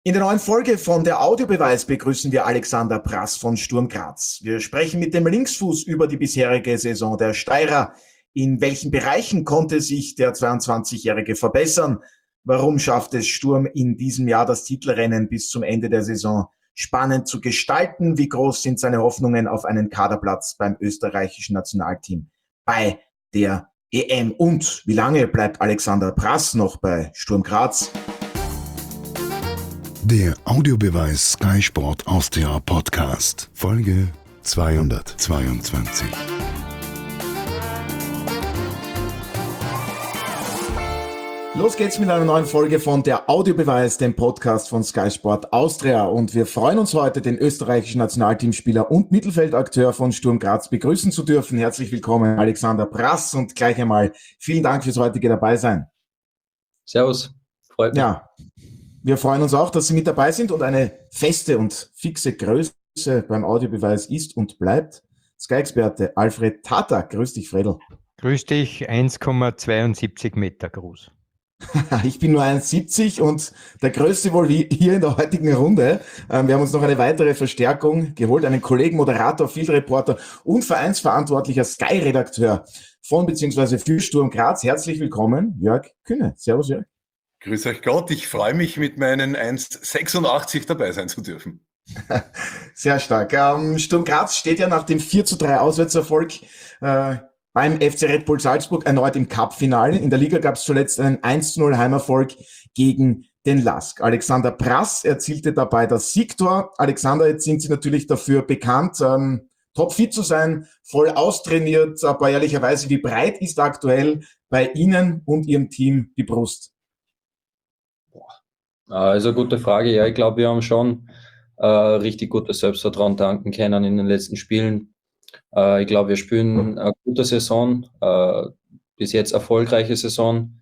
In der neuen Folge von der Audiobeweis begrüßen wir Alexander Prass von Sturm Graz. Wir sprechen mit dem Linksfuß über die bisherige Saison der Steirer. In welchen Bereichen konnte sich der 22-Jährige verbessern? Warum schafft es Sturm in diesem Jahr das Titelrennen bis zum Ende der Saison spannend zu gestalten? Wie groß sind seine Hoffnungen auf einen Kaderplatz beim österreichischen Nationalteam bei der EM? Und wie lange bleibt Alexander Prass noch bei Sturm Graz? Der Audiobeweis Sky Sport Austria Podcast, Folge 222. Los geht's mit einer neuen Folge von der Audiobeweis, dem Podcast von Sky Sport Austria. Und wir freuen uns heute, den österreichischen Nationalteamspieler und Mittelfeldakteur von Sturm Graz begrüßen zu dürfen. Herzlich willkommen, Alexander Prass, und gleich einmal vielen Dank fürs heutige Dabeisein. Servus, freut mich. Ja, wir freuen uns auch, dass Sie mit dabei sind, und eine feste und fixe Größe beim Audiobeweis ist und bleibt Sky-Experte Alfred Tatar. Grüß dich, Fredl. Grüß dich, 1,72 Meter groß. Ich bin nur 1,70 und der Größte wohl hier in der heutigen Runde. Wir haben uns noch eine weitere Verstärkung geholt, einen Kollegen, Moderator, Field-Reporter und vereinsverantwortlicher Sky-Redakteur von bzw. für Sturm Graz. Herzlich willkommen, Jörg Kühne. Servus, Jörg. Grüß euch Gott, ich freue mich, mit meinen 1,86 dabei sein zu dürfen. Sehr stark. Sturm Graz steht ja nach dem 4:3 Auswärtserfolg beim FC Red Bull Salzburg erneut im Cup-Finale. In der Liga gab es zuletzt einen 1:0 Heimerfolg gegen den LASK. Alexander Prass erzielte dabei das Siegtor. Alexander, jetzt sind Sie natürlich dafür bekannt, topfit zu sein, voll austrainiert, aber ehrlicherweise, wie breit ist aktuell bei Ihnen und Ihrem Team die Brust? Also eine gute Frage. Ja, ich glaube, wir haben schon richtig gutes Selbstvertrauen tanken können in den letzten Spielen. Ich glaube, wir spielen eine gute Saison, bis jetzt erfolgreiche Saison,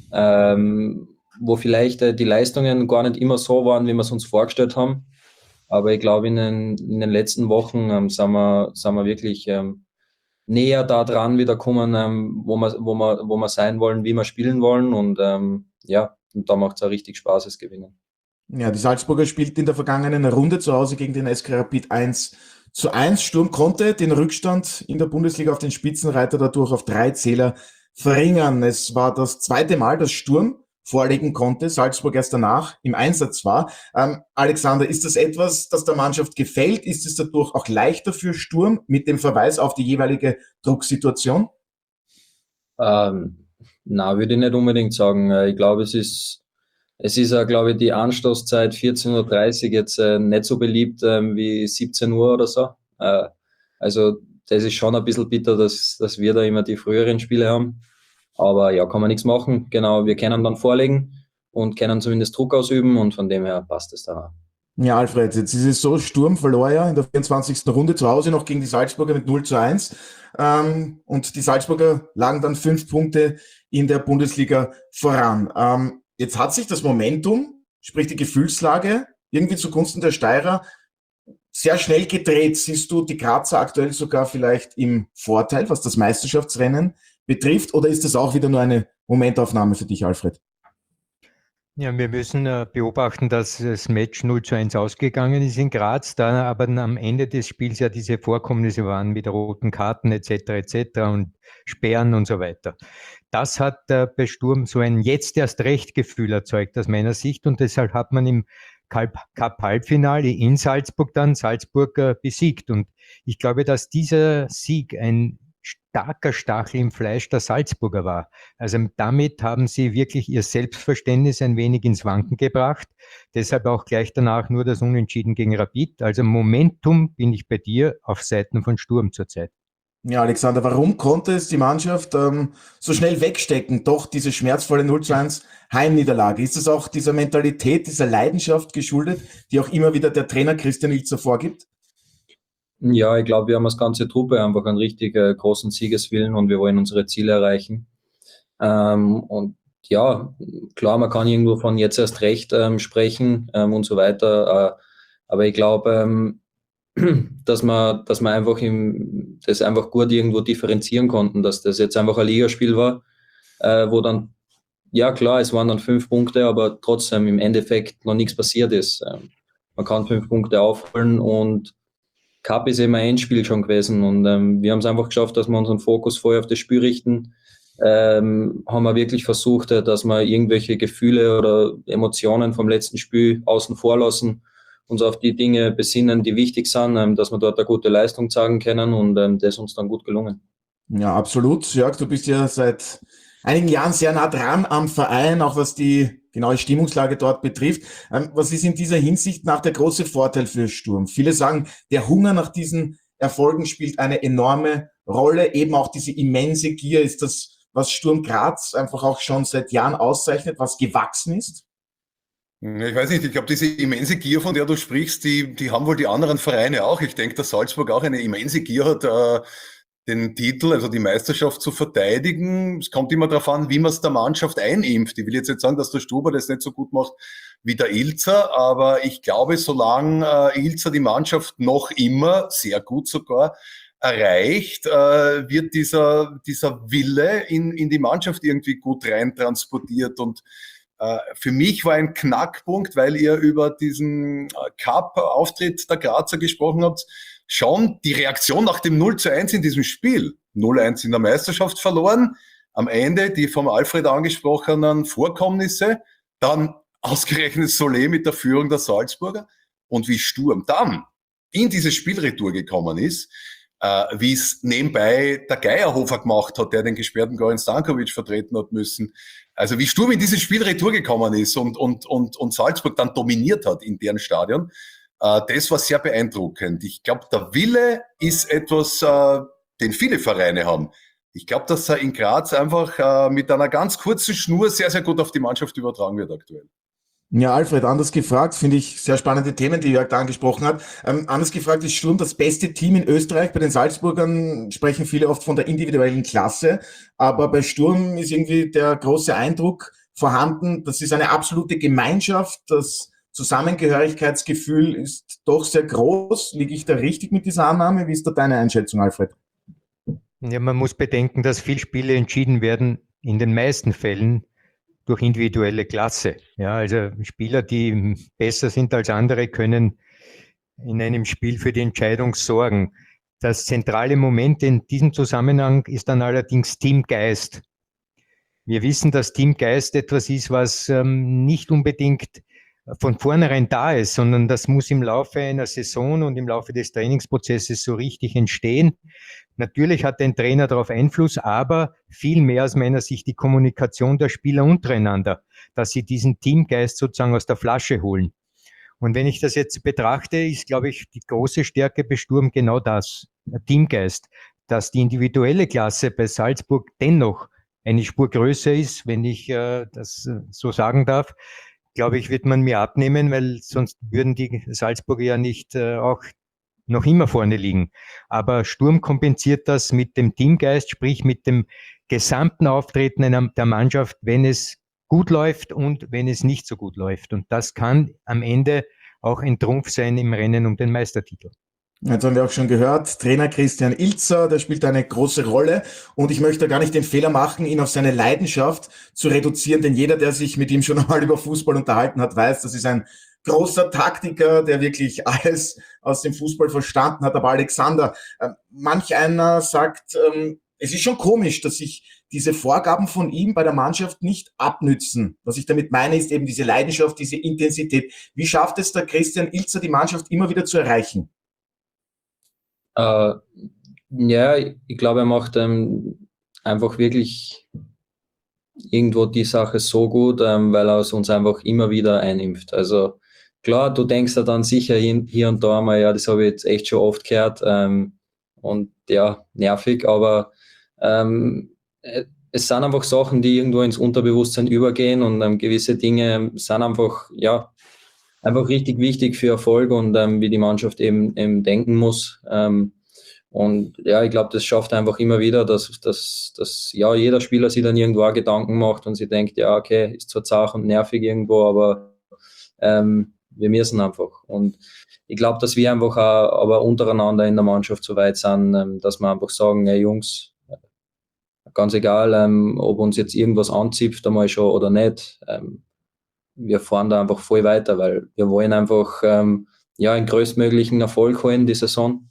wo vielleicht die Leistungen gar nicht immer so waren, wie wir es uns vorgestellt haben. Aber ich glaube, in den letzten Wochen sind wir wirklich näher da dran wieder kommen, wo wir sein wollen, wie wir spielen wollen. Und und da macht es auch richtig Spaß, es gewinnen. Ja, die Salzburger spielten in der vergangenen Runde zu Hause gegen den SK Rapid 1:1. Sturm konnte den Rückstand in der Bundesliga auf den Spitzenreiter dadurch auf 3 Zähler verringern. Es war das zweite Mal, dass Sturm vorlegen konnte, Salzburg erst danach im Einsatz war. Alexander, ist das etwas, das der Mannschaft gefällt? Ist es dadurch auch leichter für Sturm mit dem Verweis auf die jeweilige Drucksituation? Na, würde ich nicht unbedingt sagen. Ich glaube, es ist glaube ich, die Anstoßzeit 14:30 Uhr jetzt nicht so beliebt wie 17 Uhr oder so. Also das ist schon ein bisschen bitter, dass wir da immer die früheren Spiele haben. Aber ja, kann man nichts machen. Genau, wir können dann vorlegen und können zumindest Druck ausüben, und von dem her passt es dann auch. Ja, Alfred, jetzt ist es so, Sturm verlor ja in der 24. Runde zu Hause noch gegen die Salzburger mit 0:1. Und die Salzburger lagen dann 5 Punkte in der Bundesliga voran. Jetzt hat sich das Momentum, sprich die Gefühlslage, irgendwie zugunsten der Steirer sehr schnell gedreht. Siehst du die Grazer aktuell sogar vielleicht im Vorteil, was das Meisterschaftsrennen betrifft, oder ist das auch wieder nur eine Momentaufnahme für dich, Alfred? Ja, wir müssen beobachten, dass das Match 0:1 ausgegangen ist in Graz, da aber dann am Ende des Spiels ja diese Vorkommnisse waren mit roten Karten etc. und Sperren und so weiter. Das hat bei Sturm so ein Jetzt-erst-recht-Gefühl erzeugt aus meiner Sicht, und deshalb hat man im Cup-Halbfinale in Salzburg dann Salzburg besiegt, und ich glaube, dass dieser Sieg ein starker Stachel im Fleisch der Salzburger war. Also damit haben sie wirklich ihr Selbstverständnis ein wenig ins Wanken gebracht. Deshalb auch gleich danach nur das Unentschieden gegen Rapid. Also Momentum bin ich bei dir auf Seiten von Sturm zurzeit. Ja, Alexander, warum konnte es die Mannschaft so schnell wegstecken, doch diese schmerzvolle 0:1 Heimniederlage? Ist es auch dieser Mentalität, dieser Leidenschaft geschuldet, die auch immer wieder der Trainer Christian Ilzer vorgibt? Ja, ich glaube, wir haben als ganze Truppe einfach einen richtig großen Siegeswillen, und wir wollen unsere Ziele erreichen. Und ja, klar, man kann irgendwo von jetzt erst recht sprechen und so weiter. Aber ich glaube, dass wir einfach das einfach gut irgendwo differenzieren konnten, dass das jetzt einfach ein Ligaspiel war, wo dann ja klar, es waren dann 5 Punkte, aber trotzdem im Endeffekt noch nichts passiert ist. Man kann 5 Punkte aufholen und Cup ist eben ein Endspiel schon gewesen und wir haben es einfach geschafft, dass wir unseren Fokus voll auf das Spiel richten. Haben wir wirklich versucht, dass wir irgendwelche Gefühle oder Emotionen vom letzten Spiel außen vor lassen, uns auf die Dinge besinnen, die wichtig sind, dass wir dort eine gute Leistung zeigen können und das ist uns dann gut gelungen. Ja, absolut. Jörg, du bist ja seit einigen Jahren sehr nah dran am Verein, auch was die genaue Stimmungslage dort betrifft. Was ist in dieser Hinsicht nach der große Vorteil für Sturm? Viele sagen, der Hunger nach diesen Erfolgen spielt eine enorme Rolle. Eben auch diese immense Gier ist das, was Sturm Graz einfach auch schon seit Jahren auszeichnet, was gewachsen ist. Ich weiß nicht, ich glaube, diese immense Gier, von der du sprichst, die haben wohl die anderen Vereine auch. Ich denke, dass Salzburg auch eine immense Gier hat, den Titel, also die Meisterschaft zu verteidigen. Es kommt immer darauf an, wie man es der Mannschaft einimpft. Ich will jetzt nicht sagen, dass der Stuber das nicht so gut macht wie der Ilzer, aber ich glaube, solange Ilzer die Mannschaft noch immer, sehr gut sogar, erreicht, wird dieser Wille in die Mannschaft irgendwie gut rein transportiert. Und für mich war ein Knackpunkt, weil ihr über diesen Cup-Auftritt der Grazer gesprochen habt, schon die Reaktion nach dem 0:1 in diesem Spiel. 0:1 in der Meisterschaft verloren, am Ende die vom Alfred angesprochenen Vorkommnisse, dann ausgerechnet Solé mit der Führung der Salzburger und wie Sturm dann in diese Spielretour gekommen ist, wie es nebenbei der Geierhofer gemacht hat, der den gesperrten Goran Stankovic vertreten hat müssen. Also wie Sturm in diese Spielretour gekommen ist und Salzburg dann dominiert hat in deren Stadion, das war sehr beeindruckend. Ich glaube, der Wille ist etwas, den viele Vereine haben. Ich glaube, dass er in Graz einfach mit einer ganz kurzen Schnur sehr, sehr gut auf die Mannschaft übertragen wird aktuell. Ja, Alfred, anders gefragt, finde ich sehr spannende Themen, die Jörg da angesprochen hat. Anders gefragt, ist Sturm das beste Team in Österreich? Bei den Salzburgern sprechen viele oft von der individuellen Klasse, aber bei Sturm ist irgendwie der große Eindruck vorhanden, das ist eine absolute Gemeinschaft, das Zusammengehörigkeitsgefühl ist doch sehr groß. Liege ich da richtig mit dieser Annahme? Wie ist da deine Einschätzung, Alfred? Ja, man muss bedenken, dass viele Spiele entschieden werden, in den meisten Fällen durch individuelle Klasse. Ja, also Spieler, die besser sind als andere, können in einem Spiel für die Entscheidung sorgen. Das zentrale Moment in diesem Zusammenhang ist dann allerdings Teamgeist. Wir wissen, dass Teamgeist etwas ist, was nicht unbedingt von vornherein da ist, sondern das muss im Laufe einer Saison und im Laufe des Trainingsprozesses so richtig entstehen. Natürlich hat ein Trainer darauf Einfluss, aber viel mehr aus meiner Sicht die Kommunikation der Spieler untereinander, dass sie diesen Teamgeist sozusagen aus der Flasche holen. Und wenn ich das jetzt betrachte, ist, glaube ich, die große Stärke bei Sturm genau das, der Teamgeist, dass die individuelle Klasse bei Salzburg dennoch eine Spur größer ist, wenn ich das so sagen darf. Glaube ich, wird man mir abnehmen, weil sonst würden die Salzburger ja nicht auch noch immer vorne liegen. Aber Sturm kompensiert das mit dem Teamgeist, sprich mit dem gesamten Auftreten der Mannschaft, wenn es gut läuft und wenn es nicht so gut läuft. Und das kann am Ende auch ein Trumpf sein im Rennen um den Meistertitel. Jetzt haben wir auch schon gehört, Trainer Christian Ilzer, der spielt eine große Rolle und ich möchte gar nicht den Fehler machen, ihn auf seine Leidenschaft zu reduzieren, denn jeder, der sich mit ihm schon einmal über Fußball unterhalten hat, weiß, das ist ein großer Taktiker, der wirklich alles aus dem Fußball verstanden hat. Aber Alexander, manch einer sagt, es ist schon komisch, dass sich diese Vorgaben von ihm bei der Mannschaft nicht abnützen. Was ich damit meine, ist eben diese Leidenschaft, diese Intensität. Wie schafft es der Christian Ilzer, die Mannschaft immer wieder zu erreichen? Ja, ich glaube, er macht einfach wirklich irgendwo die Sache so gut, weil er es uns einfach immer wieder einimpft. Also klar, du denkst ja dann sicher hier und da mal, ja, das habe ich jetzt echt schon oft gehört und ja, nervig, aber es sind einfach Sachen, die irgendwo ins Unterbewusstsein übergehen und gewisse Dinge sind einfach, ja, einfach richtig wichtig für Erfolg und wie die Mannschaft eben denken muss. Und ja, ich glaube, das schafft einfach immer wieder, dass ja, jeder Spieler sich dann irgendwo auch Gedanken macht und sich denkt, ja, okay, ist zwar zart und nervig irgendwo, aber wir müssen einfach. Und ich glaube, dass wir einfach auch aber untereinander in der Mannschaft so weit sind, dass wir einfach sagen, hey Jungs, ganz egal, ob uns jetzt irgendwas anzipft einmal schon oder nicht. Wir fahren da einfach voll weiter, weil wir wollen einfach den größtmöglichen Erfolg holen die Saison.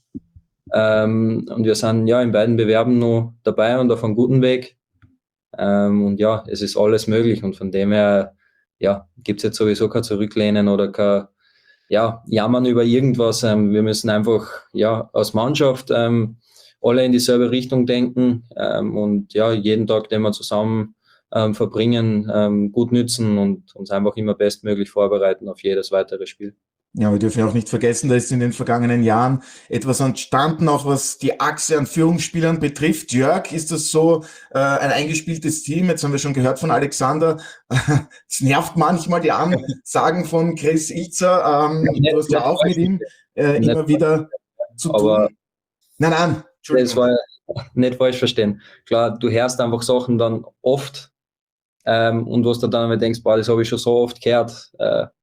Und wir sind in beiden Bewerben noch dabei und auf einem guten Weg. Und es ist alles möglich und von dem her gibt es jetzt sowieso kein Zurücklehnen oder kein Jammern über irgendwas. Wir müssen einfach als Mannschaft alle in dieselbe Richtung denken und jeden Tag, den wir zusammen verbringen, gut nützen und uns einfach immer bestmöglich vorbereiten auf jedes weitere Spiel. Ja, wir dürfen auch nicht vergessen, da ist in den vergangenen Jahren etwas entstanden, auch was die Achse an Führungsspielern betrifft. Jörg, ist das so ein eingespieltes Team? Jetzt haben wir schon gehört von Alexander. Es nervt manchmal die Ansagen von Chris Ilzer. Du hast ja auch mit ihm immer wieder zu tun. Nein, Entschuldigung. Das war nicht falsch verstehen. Klar, du hörst einfach Sachen dann oft und was du dann immer denkst, das habe ich schon so oft gehört.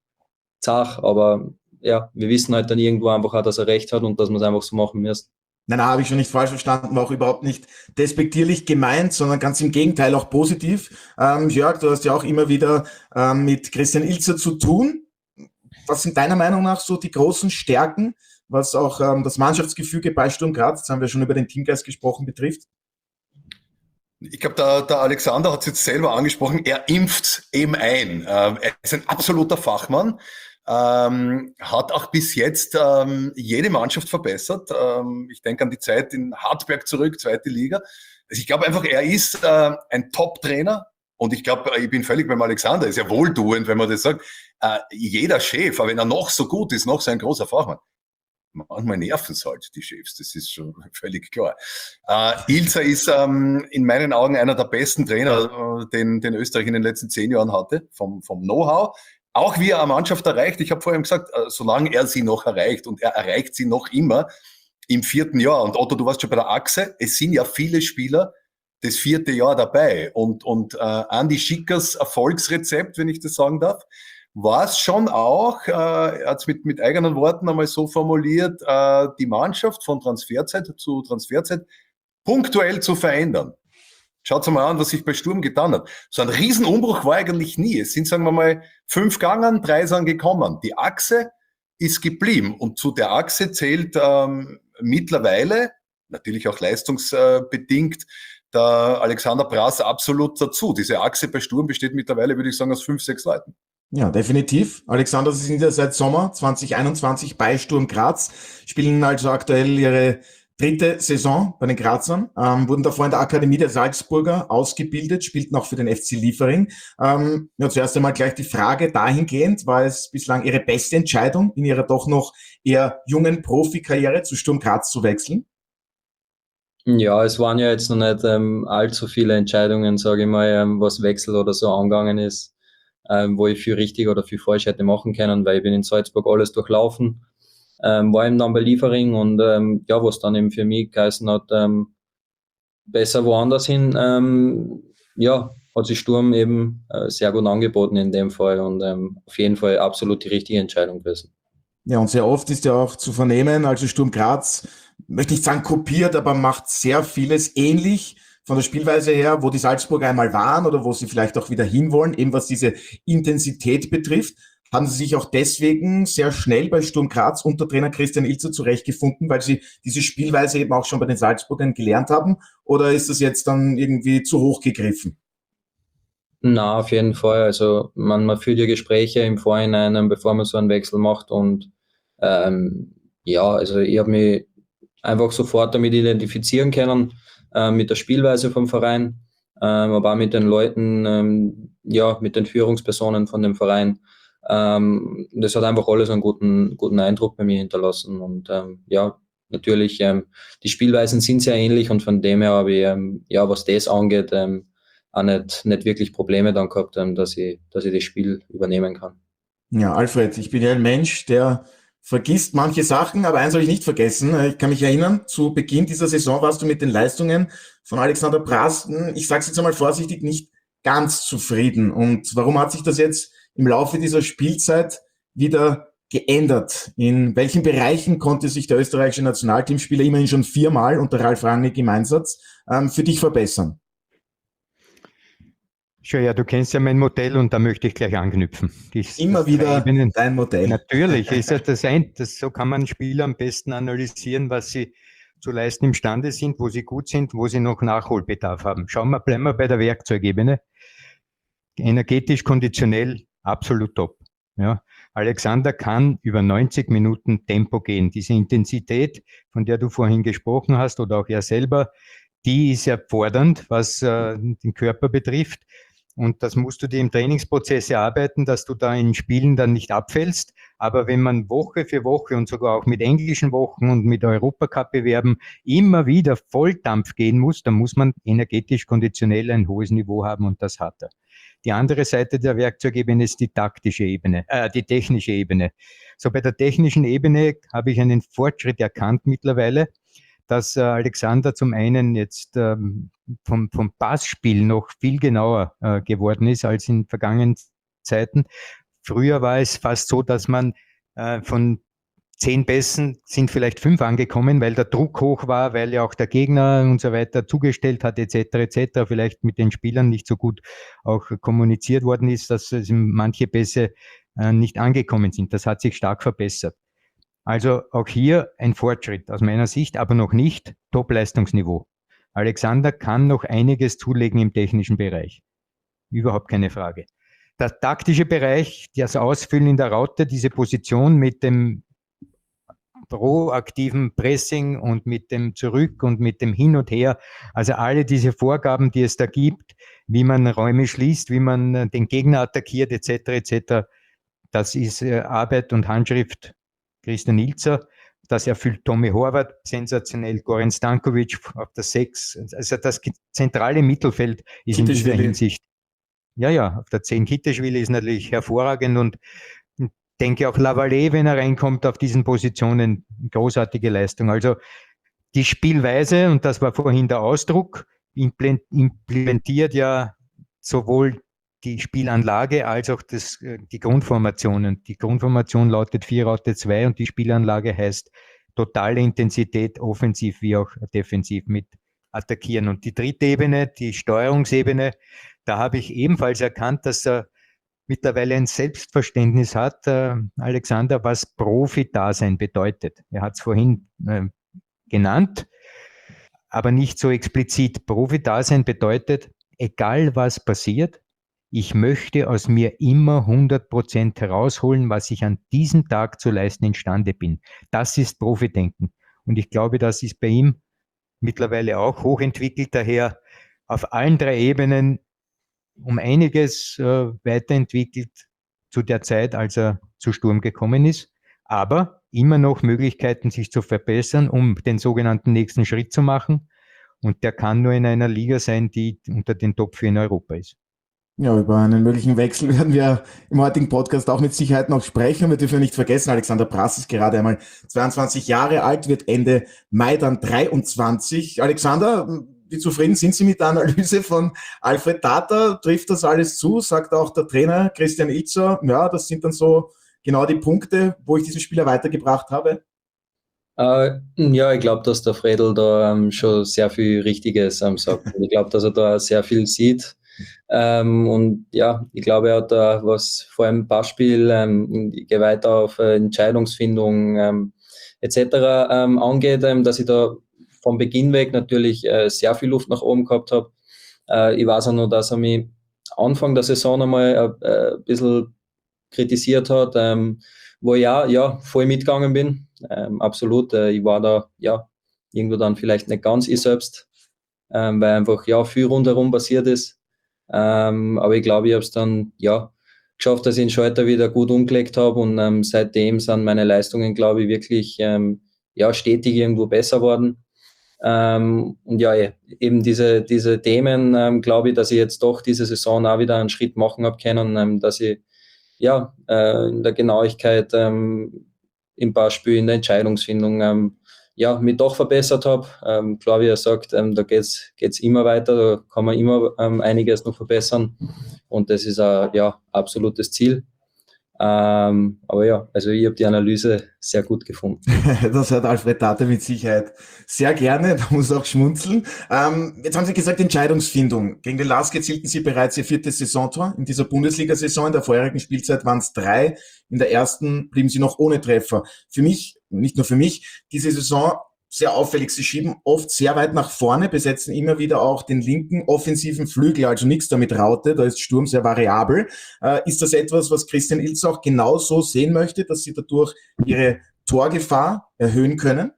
Aber wir wissen halt dann irgendwo einfach auch, dass er recht hat und dass wir es einfach so machen müssen. Nein, habe ich schon nicht falsch verstanden, war auch überhaupt nicht despektierlich gemeint, sondern ganz im Gegenteil auch positiv. Jörg, du hast ja auch immer wieder mit Christian Ilzer zu tun. Was sind deiner Meinung nach so die großen Stärken, was auch das Mannschaftsgefüge bei Sturm Graz, jetzt haben wir schon über den Teamgeist gesprochen, betrifft? Ich glaube, der Alexander hat es jetzt selber angesprochen, er impft eben ein. Er ist ein absoluter Fachmann, hat auch bis jetzt jede Mannschaft verbessert. Ich denke an die Zeit in Hartberg zurück, 2. Liga. Also ich glaube einfach, er ist ein Top-Trainer und ich glaube, ich bin völlig beim Alexander, ist ja wohltuend, wenn man das sagt. Jeder Chef, aber wenn er noch so gut ist, noch so ein großer Fachmann, manchmal nerven es halt, die Chefs, das ist schon völlig klar. Ilzer ist in meinen Augen einer der besten Trainer, den Österreich in den letzten 10 Jahren hatte, vom Know-how. Auch wie er eine Mannschaft erreicht, ich habe vorhin gesagt, solange er sie noch erreicht und er erreicht sie noch immer im 4. Jahr. Und Otto, du warst schon bei der Achse, es sind ja viele Spieler das 4. Jahr dabei. Und Andi Schickers Erfolgsrezept, wenn ich das sagen darf, war es schon auch, er hat es mit eigenen Worten einmal so formuliert, die Mannschaft von Transferzeit zu Transferzeit punktuell zu verändern. Schaut mal an, was sich bei Sturm getan hat. So ein Riesenumbruch war eigentlich nie. Es sind, sagen wir mal, 5 gegangen, 3 sind gekommen. Die Achse ist geblieben und zu der Achse zählt mittlerweile, natürlich auch leistungsbedingt, der Alexander Brass absolut dazu. Diese Achse bei Sturm besteht mittlerweile, würde ich sagen, aus 5, 6 Leuten. Ja, definitiv. Alexander, Sie sind ja seit Sommer 2021 bei Sturm Graz, spielen also aktuell Ihre 3. Saison bei den Grazern, wurden davor in der Akademie der Salzburger ausgebildet, spielten auch für den FC Liefering. Zuerst einmal gleich die Frage dahingehend, war es bislang Ihre beste Entscheidung, in Ihrer doch noch eher jungen Profikarriere zu Sturm Graz zu wechseln? Ja, es waren ja jetzt noch nicht allzu viele Entscheidungen, sage ich mal, was Wechsel oder so angegangen ist, wo ich viel richtig oder viel falsch hätte machen können, weil ich bin in Salzburg alles durchlaufen, war eben dann bei Liefering und was dann eben für mich geheißen hat, besser woanders hin, hat sich Sturm eben sehr gut angeboten in dem Fall und auf jeden Fall absolut die richtige Entscheidung gewesen. Ja, und sehr oft ist ja auch zu vernehmen, also Sturm Graz, möchte nicht sagen kopiert, aber macht sehr vieles ähnlich von der Spielweise her, wo die Salzburger einmal waren oder wo sie vielleicht auch wieder hinwollen, eben was diese Intensität betrifft. Haben Sie sich auch deswegen sehr schnell bei Sturm Graz unter Trainer Christian Ilzer zurechtgefunden, weil Sie diese Spielweise eben auch schon bei den Salzburgern gelernt haben? Oder ist das jetzt dann irgendwie zu hoch gegriffen? Na, auf jeden Fall. Also man führt ja Gespräche im Vorhinein, bevor man so einen Wechsel macht und also ich habe mich einfach sofort damit identifizieren können, mit der Spielweise vom Verein, aber auch mit den Leuten, mit den Führungspersonen von dem Verein. Das hat einfach alles einen guten Eindruck bei mir hinterlassen und natürlich, die Spielweisen sind sehr ähnlich und von dem her habe ich, was das angeht, auch nicht wirklich Probleme dann gehabt, dass ich das Spiel übernehmen kann. Ja, Alfred, ich bin ja ein Mensch, der vergisst manche Sachen, aber eins soll ich nicht vergessen. Ich kann mich erinnern, zu Beginn dieser Saison warst du mit den Leistungen von Alexander Brass, ich sage es jetzt einmal vorsichtig, nicht ganz zufrieden. Und warum hat sich das jetzt im Laufe dieser Spielzeit wieder geändert? In welchen Bereichen konnte sich der österreichische Nationalteamspieler immerhin schon 4-mal unter Ralf Rangnick im Einsatz für dich verbessern? Schon, ja, du kennst ja mein Modell und da möchte ich gleich anknüpfen. Immer wieder dein Modell. Natürlich, ist ja so kann man Spieler am besten analysieren, was sie zu leisten imstande sind, wo sie gut sind, wo sie noch Nachholbedarf haben. Bleiben wir bei der Werkzeugebene. Energetisch, konditionell, absolut top. Ja. Alexander kann über 90 Minuten Tempo gehen. Diese Intensität, von der du vorhin gesprochen hast, oder auch er selber, die ist ja fordernd, was den Körper betrifft. Und das musst du dir im Trainingsprozess erarbeiten, dass du da in Spielen dann nicht abfällst. Aber wenn man Woche für Woche und sogar auch mit englischen Wochen und mit Europacup-Bewerben immer wieder Volldampf gehen muss, dann muss man energetisch konditionell ein hohes Niveau haben und das hat er. Die andere Seite der Werkzeugebene ist die die technische Ebene. So bei der technischen Ebene habe ich einen Fortschritt erkannt mittlerweile, dass Alexander zum einen jetzt vom Passspiel noch viel genauer geworden ist als in vergangenen Zeiten. Früher war es fast so, dass man von 10 Pässen sind vielleicht 5 angekommen, weil der Druck hoch war, weil ja auch der Gegner und so weiter zugestellt hat, etc., vielleicht mit den Spielern nicht so gut auch kommuniziert worden ist, dass manche Pässe nicht angekommen sind. Das hat sich stark verbessert. Also auch hier ein Fortschritt aus meiner Sicht, aber noch nicht Top-Leistungsniveau. Alexander kann noch einiges zulegen im technischen Bereich. Überhaupt keine Frage. Der taktische Bereich, das Ausfüllen in der Raute, diese Position mit dem proaktiven Pressing und mit dem Zurück und mit dem Hin und Her, also alle diese Vorgaben, die es da gibt, wie man Räume schließt, wie man den Gegner attackiert, etc., das ist Arbeit und Handschrift Christian Ilzer, das erfüllt Tommy Horvath sensationell, Goran Stankovic auf der 6, also das zentrale Mittelfeld ist in dieser Hinsicht. Ja, auf der 10 Kitteschwili ist natürlich hervorragend und ich denke auch Lavallée, wenn er reinkommt auf diesen Positionen, großartige Leistung. Also die Spielweise, und das war vorhin der Ausdruck, implementiert ja sowohl die Spielanlage als auch die Grundformationen. Die Grundformation lautet 4-Raute-2 und die Spielanlage heißt totale Intensität, offensiv wie auch defensiv mit attackieren. Und die dritte Ebene, die Steuerungsebene, da habe ich ebenfalls erkannt, dass er mittlerweile ein Selbstverständnis hat, Alexander, was Profi-Dasein bedeutet. Er hat es vorhin genannt, aber nicht so explizit. Profi-Dasein bedeutet, egal was passiert, ich möchte aus mir immer 100% herausholen, was ich an diesem Tag zu leisten imstande bin. Das ist Profidenken. Und ich glaube, das ist bei ihm mittlerweile auch hochentwickelt. Daher auf allen 3 Ebenen um einiges weiterentwickelt zu der Zeit, als er zu Sturm gekommen ist. Aber immer noch Möglichkeiten, sich zu verbessern, um den sogenannten nächsten Schritt zu machen. Und der kann nur in einer Liga sein, die unter den Top 4 in Europa ist. Ja, über einen möglichen Wechsel werden wir im heutigen Podcast auch mit Sicherheit noch sprechen. Wir dürfen nicht vergessen, Alexander Prass ist gerade einmal 22 Jahre alt, wird Ende Mai dann 23. Alexander, wie zufrieden sind Sie mit der Analyse von Alfred Tata? Trifft das alles zu? Sagt auch der Trainer Christian Ilzer, ja, das sind dann so genau die Punkte, wo ich diesen Spieler weitergebracht habe? Ja, ich glaube, dass der Fredl da schon sehr viel Richtiges sagt. Ich glaube, dass er da sehr viel sieht. Und ja, ich glaube, er hat da was vor allem Passspiel, ich gehe weiter auf Entscheidungsfindung etc. Angeht, dass ich da vom Beginn weg natürlich sehr viel Luft nach oben gehabt habe. Ich weiß auch noch, dass er mich Anfang der Saison einmal ein bisschen kritisiert hat, wo ich ja voll mitgegangen bin. Absolut, ich war da ja irgendwo dann vielleicht nicht ganz ich selbst, weil einfach ja viel rundherum passiert ist. Aber ich glaube, ich habe es dann ja geschafft, dass ich den Schalter wieder gut umgelegt habe und seitdem sind meine Leistungen, glaube ich, wirklich ja stetig irgendwo besser worden. Und ja, eben diese Themen, glaube ich, dass ich jetzt doch diese Saison auch wieder einen Schritt machen habe können, dass ich ja in der Genauigkeit im Passspiel, in der Entscheidungsfindung ja, mich doch verbessert habe. Klar, wie er sagt, da geht's immer weiter, da kann man immer einiges noch verbessern und das ist ein ja, absolutes Ziel. Aber ja, also ich habe die Analyse sehr gut gefunden. Das hat Alfred Tata mit Sicherheit sehr gerne, da muss er auch schmunzeln. Jetzt haben Sie gesagt, Entscheidungsfindung. Gegen den LASK erzielten Sie bereits Ihr 4. Saisontor in dieser Bundesliga-Saison. In der vorherigen Spielzeit waren es 3. In der ersten blieben Sie noch ohne Treffer. Für mich, nicht nur für mich, diese Saison sehr auffällig. Sie schieben oft sehr weit nach vorne, besetzen immer wieder auch den linken offensiven Flügel, also nichts damit Raute, da ist Sturm sehr variabel. Ist das etwas, was Christian Ilz auch genauso sehen möchte, dass Sie dadurch Ihre Torgefahr erhöhen können?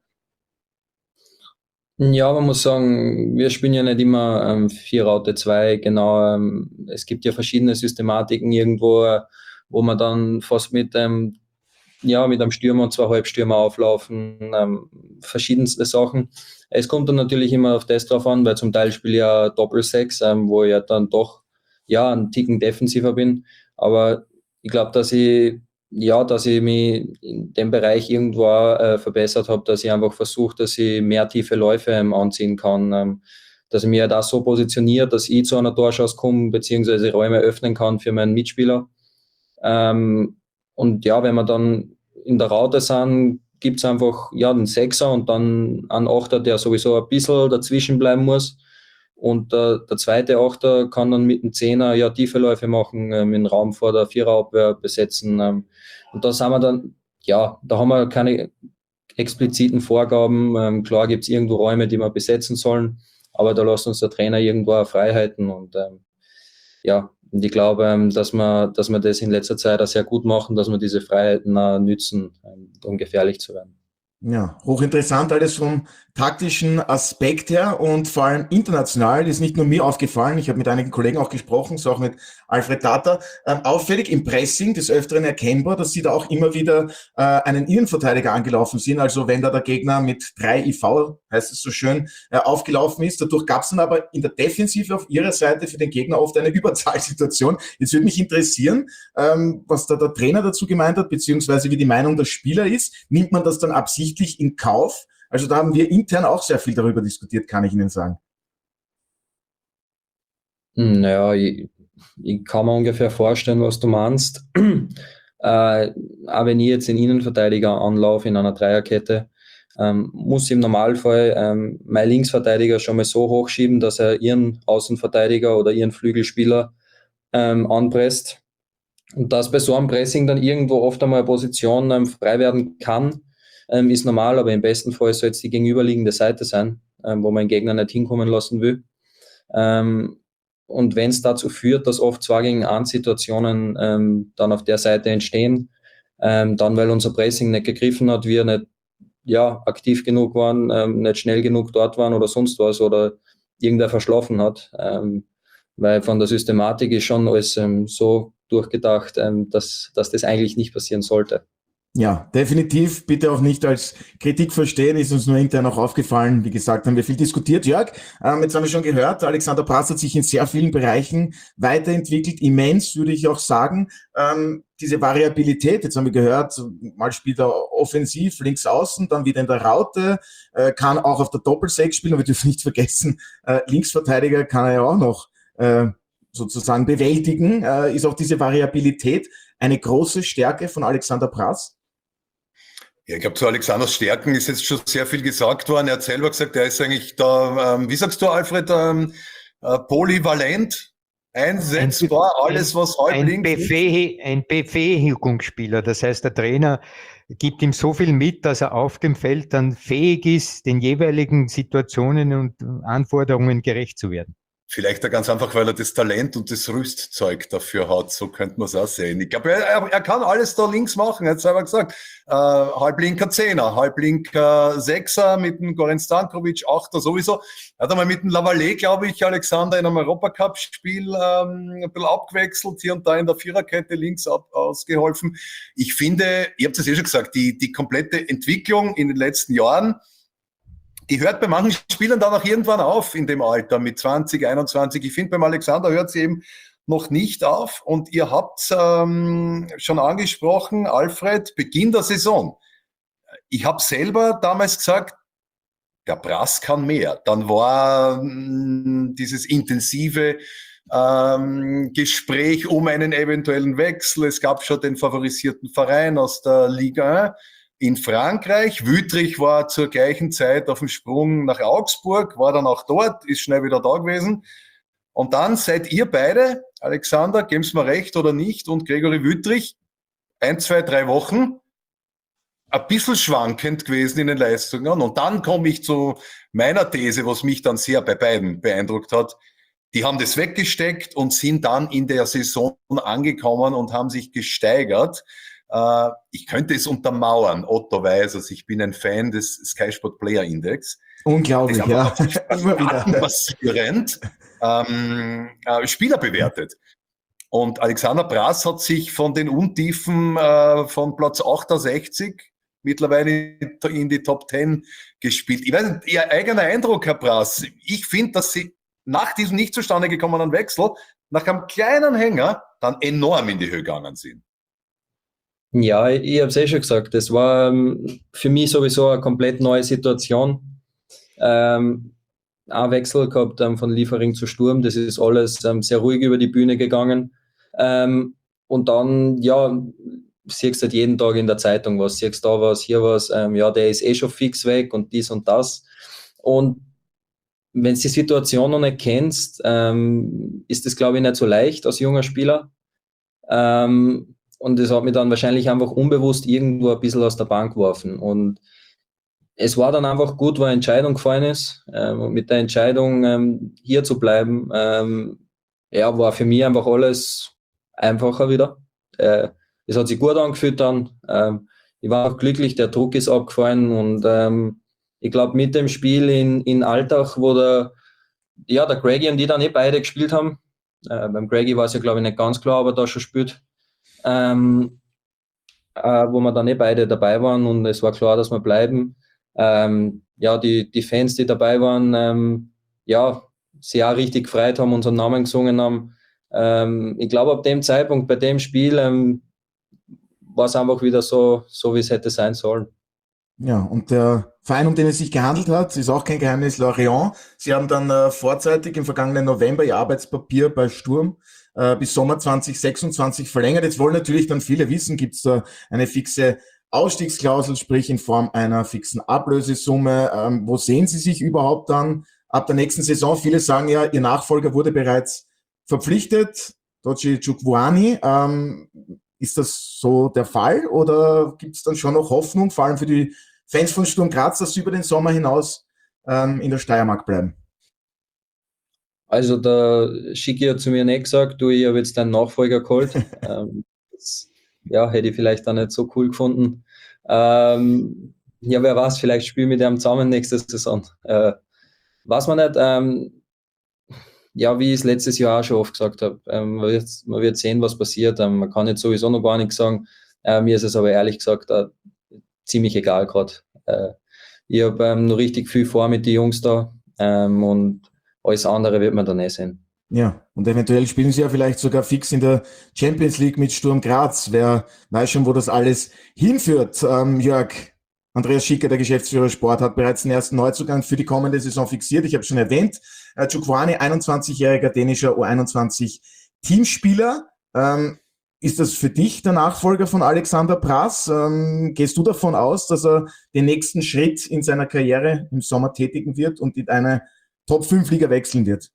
Ja, man muss sagen, wir spielen ja nicht immer 4-Raute-2, genau. Es gibt ja verschiedene Systematiken irgendwo, wo man dann fast mit einem Stürmer und 2 Halbstürmer auflaufen, verschiedenste Sachen. Es kommt dann natürlich immer auf das drauf an, weil zum Teil spiele ich ja Doppel-6, wo ich ja dann doch einen Ticken defensiver bin. Aber ich glaube, dass ich mich in dem Bereich irgendwo verbessert habe, dass ich einfach versuche, dass ich mehr tiefe Läufe anziehen kann, dass ich mich da so positioniere, dass ich zu einer Torchance komme, beziehungsweise Räume öffnen kann für meinen Mitspieler. Und ja, wenn wir dann in der Raute sind, gibt es einfach den Sechser und dann einen Achter, der sowieso ein bisschen dazwischen bleiben muss. Und der zweite Achter kann dann mit dem Zehner tiefe Läufe machen, den Raum vor der Viererabwehr besetzen. Und da sind wir dann, da haben wir keine expliziten Vorgaben. Klar gibt es irgendwo Räume, die wir besetzen sollen, aber da lässt uns der Trainer irgendwo auch Freiheiten. Und und ich glaube, dass wir das in letzter Zeit auch sehr gut machen, dass wir diese Freiheiten auch nützen, um gefährlich zu werden. Ja, hochinteressant alles vom taktischen Aspekt her und vor allem international ist nicht nur mir aufgefallen, ich habe mit einigen Kollegen auch gesprochen, so auch mit Alfred Tata, auffällig im Pressing des Öfteren erkennbar, dass sie da auch immer wieder einen Innenverteidiger angelaufen sind, also wenn da der Gegner mit 3 IV, heißt es so schön, aufgelaufen ist. Dadurch gab es dann aber in der Defensive auf ihrer Seite für den Gegner oft eine Überzahlsituation. Jetzt würde mich interessieren, was da der Trainer dazu gemeint hat, beziehungsweise wie die Meinung der Spieler ist. Nimmt man das dann absichtlich in Kauf? Also da haben wir intern auch sehr viel darüber diskutiert, kann ich Ihnen sagen. Naja, ich kann mir ungefähr vorstellen, was du meinst. Aber wenn ich jetzt den Innenverteidiger anlaufe in einer Dreierkette, muss im Normalfall mein Linksverteidiger schon mal so hochschieben, dass er ihren Außenverteidiger oder ihren Flügelspieler anpresst. Und dass bei so einem Pressing dann irgendwo oft einmal eine Position frei werden kann, ist normal, aber im besten Fall soll es die gegenüberliegende Seite sein, wo man den Gegner nicht hinkommen lassen will. Und wenn es dazu führt, dass oft 2 gegen 1 Situationen dann auf der Seite entstehen, dann weil unser Pressing nicht gegriffen hat, wir nicht aktiv genug waren, nicht schnell genug dort waren oder sonst was oder irgendwer verschlafen hat, weil von der Systematik ist schon alles so durchgedacht, dass das eigentlich nicht passieren sollte. Ja, definitiv. Bitte auch nicht als Kritik verstehen, ist uns nur intern auch aufgefallen. Wie gesagt, haben wir viel diskutiert. Jörg, jetzt haben wir schon gehört, Alexander Prass hat sich in sehr vielen Bereichen weiterentwickelt, immens, würde ich auch sagen. Diese Variabilität, jetzt haben wir gehört, mal spielt er offensiv links außen, dann wieder in der Raute, kann auch auf der Doppel-6 spielen, aber wir dürfen nicht vergessen, Linksverteidiger kann er ja auch noch sozusagen bewältigen. Ist auch diese Variabilität eine große Stärke von Alexander Prass? Ja, ich glaube, zu Alexanders Stärken ist jetzt schon sehr viel gesagt worden. Er hat selber gesagt, er ist eigentlich da, wie sagst du, Alfred, polyvalent, einsetzbar, alles, was halblinks ist. Ein Befähigungsspieler. Das heißt, der Trainer gibt ihm so viel mit, dass er auf dem Feld dann fähig ist, den jeweiligen Situationen und Anforderungen gerecht zu werden. Vielleicht auch ganz einfach, weil er das Talent und das Rüstzeug dafür hat. So könnte man es auch sehen. Ich glaube, er kann alles da links machen. Er hat selber gesagt, halblinker Zehner, halblinker Sechser mit dem Goran Stankovic, Achter sowieso. Er hat einmal mit dem Lavallée, glaube ich, Alexander in einem Europacup-Spiel ein bisschen abgewechselt, hier und da in der Viererkette links ausgeholfen. Ich finde, ihr habt es schon gesagt, die komplette Entwicklung in den letzten Jahren, die hört bei manchen Spielern dann auch irgendwann auf in dem Alter mit 20, 21. Ich finde, beim Alexander hört sie eben noch nicht auf. Und ihr habt schon angesprochen, Alfred, Beginn der Saison. Ich habe selber damals gesagt, der Prass kann mehr. Dann war dieses intensive Gespräch um einen eventuellen Wechsel. Es gab schon den favorisierten Verein aus der Liga 1 in Frankreich. Wüttrich war zur gleichen Zeit auf dem Sprung nach Augsburg, war dann auch dort, ist schnell wieder da gewesen. Und dann seid ihr beide, Alexander, geben Sie mir recht oder nicht, und Gregory Wüttrich, 1, 2, 3 Wochen ein bisschen schwankend gewesen in den Leistungen. Und dann komme ich zu meiner These, was mich dann sehr bei beiden beeindruckt hat. Die haben das weggesteckt und sind dann in der Saison angekommen und haben sich gesteigert. Ich könnte es untermauern. Otto weiß es, ich bin ein Fan des Sky Sport Player Index. Unglaublich, ja. Immer wieder basierend Spieler bewertet. Und Alexander Prass hat sich von den Untiefen von Platz 68 mittlerweile in die Top 10 gespielt. Ich weiß nicht, Ihr eigener Eindruck, Herr Prass. Ich finde, dass Sie nach diesem nicht zustande gekommenen Wechsel, nach einem kleinen Hänger, dann enorm in die Höhe gegangen sind. Ja, ich habe es schon gesagt, das war für mich sowieso eine komplett neue Situation. Ein Wechsel gehabt von Liefering zu Sturm, das ist alles sehr ruhig über die Bühne gegangen. Und dann, ja, siehst du halt jeden Tag in der Zeitung was, siehst da was, hier was, ja, der ist schon fix weg und dies und das. Und wenn du die Situation noch nicht kennst, ist das, glaube ich, nicht so leicht als junger Spieler. Und das hat mich dann wahrscheinlich einfach unbewusst irgendwo ein bisschen aus der Bank geworfen. Und es war dann einfach gut, wo eine Entscheidung gefallen ist. Und mit der Entscheidung, hier zu bleiben, ja, war für mich einfach alles einfacher wieder. Es hat sich gut angefühlt dann. Ich war auch glücklich, der Druck ist abgefallen. Und ich glaube, mit dem Spiel in Altach, wo der Greggy und die dann beide gespielt haben, beim Greggy war es ja, glaube ich, nicht ganz klar, aber da schon spielt, wo wir dann beide dabei waren und es war klar, dass wir bleiben. Ja, die Fans, die dabei waren, ja, sich auch richtig gefreut haben, unseren Namen gesungen haben. Ich glaube, ab dem Zeitpunkt, bei dem Spiel, war es einfach wieder so, wie es hätte sein sollen. Ja, und der Verein, um den es sich gehandelt hat, ist auch kein Geheimnis, Lorient. Sie haben dann vorzeitig im vergangenen November ihr Arbeitspapier bei Sturm bis Sommer 2026 verlängert. Jetzt wollen natürlich dann viele wissen, gibt es da eine fixe Ausstiegsklausel, sprich in Form einer fixen Ablösesumme. Wo sehen Sie sich überhaupt dann ab der nächsten Saison? Viele sagen ja, Ihr Nachfolger wurde bereits verpflichtet, Doji Chukwuani. Ist das so der Fall oder gibt es dann schon noch Hoffnung, vor allem für die Fans von Sturm Graz, dass sie über den Sommer hinaus in der Steiermark bleiben? Also der Schicki hat zu mir nicht gesagt, ich habe jetzt deinen Nachfolger geholt. Das, ja, hätte ich vielleicht auch nicht so cool gefunden. Ja, wer weiß, vielleicht spielen wir mit ihm zusammen nächste Saison. Weiß man nicht. Ja, wie ich es letztes Jahr auch schon oft gesagt habe, man wird sehen, was passiert. Man kann jetzt sowieso noch gar nichts sagen. Mir ist es aber ehrlich gesagt ziemlich egal gerade. Ich habe noch richtig viel vor mit den Jungs da und alles andere wird man dann sehen. Ja, und eventuell spielen sie ja vielleicht sogar fix in der Champions League mit Sturm Graz. Wer weiß schon, wo das alles hinführt. Jörg, Andreas Schicker, der Geschäftsführer Sport, hat bereits den ersten Neuzugang für die kommende Saison fixiert. Ich habe schon erwähnt, Chukwuani, 21-jähriger dänischer U21-Teamspieler. Ist das für dich der Nachfolger von Alexander Prass? Gehst du davon aus, dass er den nächsten Schritt in seiner Karriere im Sommer tätigen wird und in eine Top-5-Liga wechseln wird?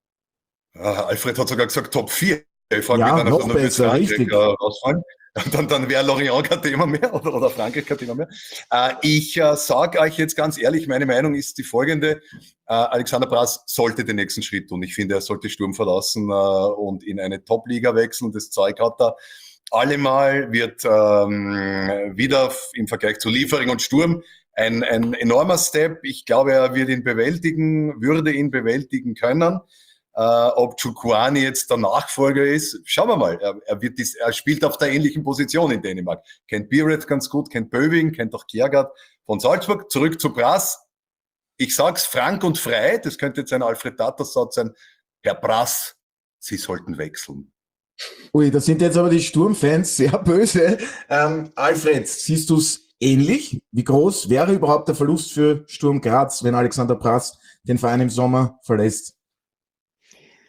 Alfred hat sogar gesagt Top 4. Ich frage Ja, mich dann, noch besser, richtig. Rausfallen. Dann wäre Lorient kein Thema mehr oder Frankreich kein Thema mehr. Ich sage euch jetzt ganz ehrlich, meine Meinung ist die folgende. Alexander Prass sollte den nächsten Schritt tun. Ich finde, er sollte Sturm verlassen und in eine Top-Liga wechseln. Das Zeug hat er allemal, wird wieder im Vergleich zu Liefering und Sturm ein enormer Step. Ich glaube, er würde ihn bewältigen können. Ob Chukwuani jetzt der Nachfolger ist, schauen wir mal. Er spielt auf der ähnlichen Position in Dänemark. Kennt Biret ganz gut, kennt Böving, kennt auch Kjærgaard von Salzburg. Zurück zu Prass. Ich sag's frank und frei, das könnte jetzt ein Alfred Tatas-Satz sein. Herr Prass, Sie sollten wechseln. Ui, da sind jetzt aber die Sturmfans sehr böse. Alfred, siehst du es ähnlich? Wie groß wäre überhaupt der Verlust für Sturm Graz, wenn Alexander Prass den Verein im Sommer verlässt?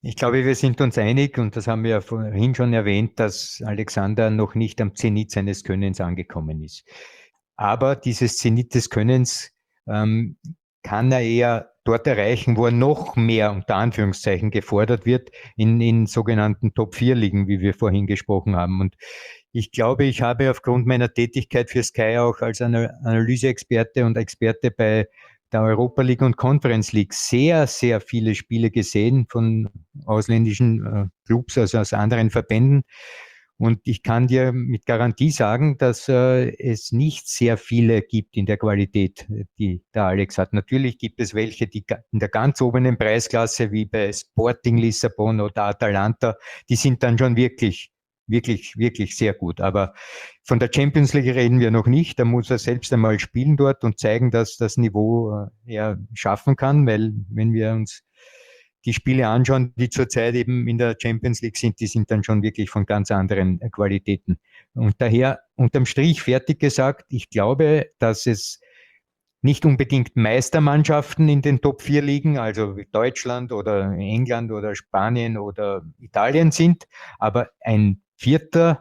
Ich glaube, wir sind uns einig, und das haben wir ja vorhin schon erwähnt, dass Alexander noch nicht am Zenit seines Könnens angekommen ist. Aber dieses Zenit des Könnens kann er eher dort erreichen, wo er noch mehr, unter Anführungszeichen, gefordert wird, in sogenannten Top-4-Ligen, wie wir vorhin gesprochen haben. Und ich glaube, ich habe aufgrund meiner Tätigkeit für Sky auch als Analyseexperte und Experte bei der Europa League und Conference League sehr, sehr viele Spiele gesehen von ausländischen Clubs, also aus anderen Verbänden. Und ich kann dir mit Garantie sagen, dass es nicht sehr viele gibt in der Qualität, die der Alex hat. Natürlich gibt es welche, die in der ganz oberen Preisklasse, wie bei Sporting Lissabon oder Atalanta, die sind dann schon wirklich sehr gut. Aber von der Champions League reden wir noch nicht. Da muss er selbst einmal spielen dort und zeigen, dass das Niveau er schaffen kann, weil wenn wir uns die Spiele anschauen, die zurzeit eben in der Champions League sind, die sind dann schon wirklich von ganz anderen Qualitäten. Und daher, unterm Strich fertig gesagt, ich glaube, dass es nicht unbedingt Meistermannschaften in den Top 4 Ligen, also wie Deutschland oder England oder Spanien oder Italien sind, aber ein dritter,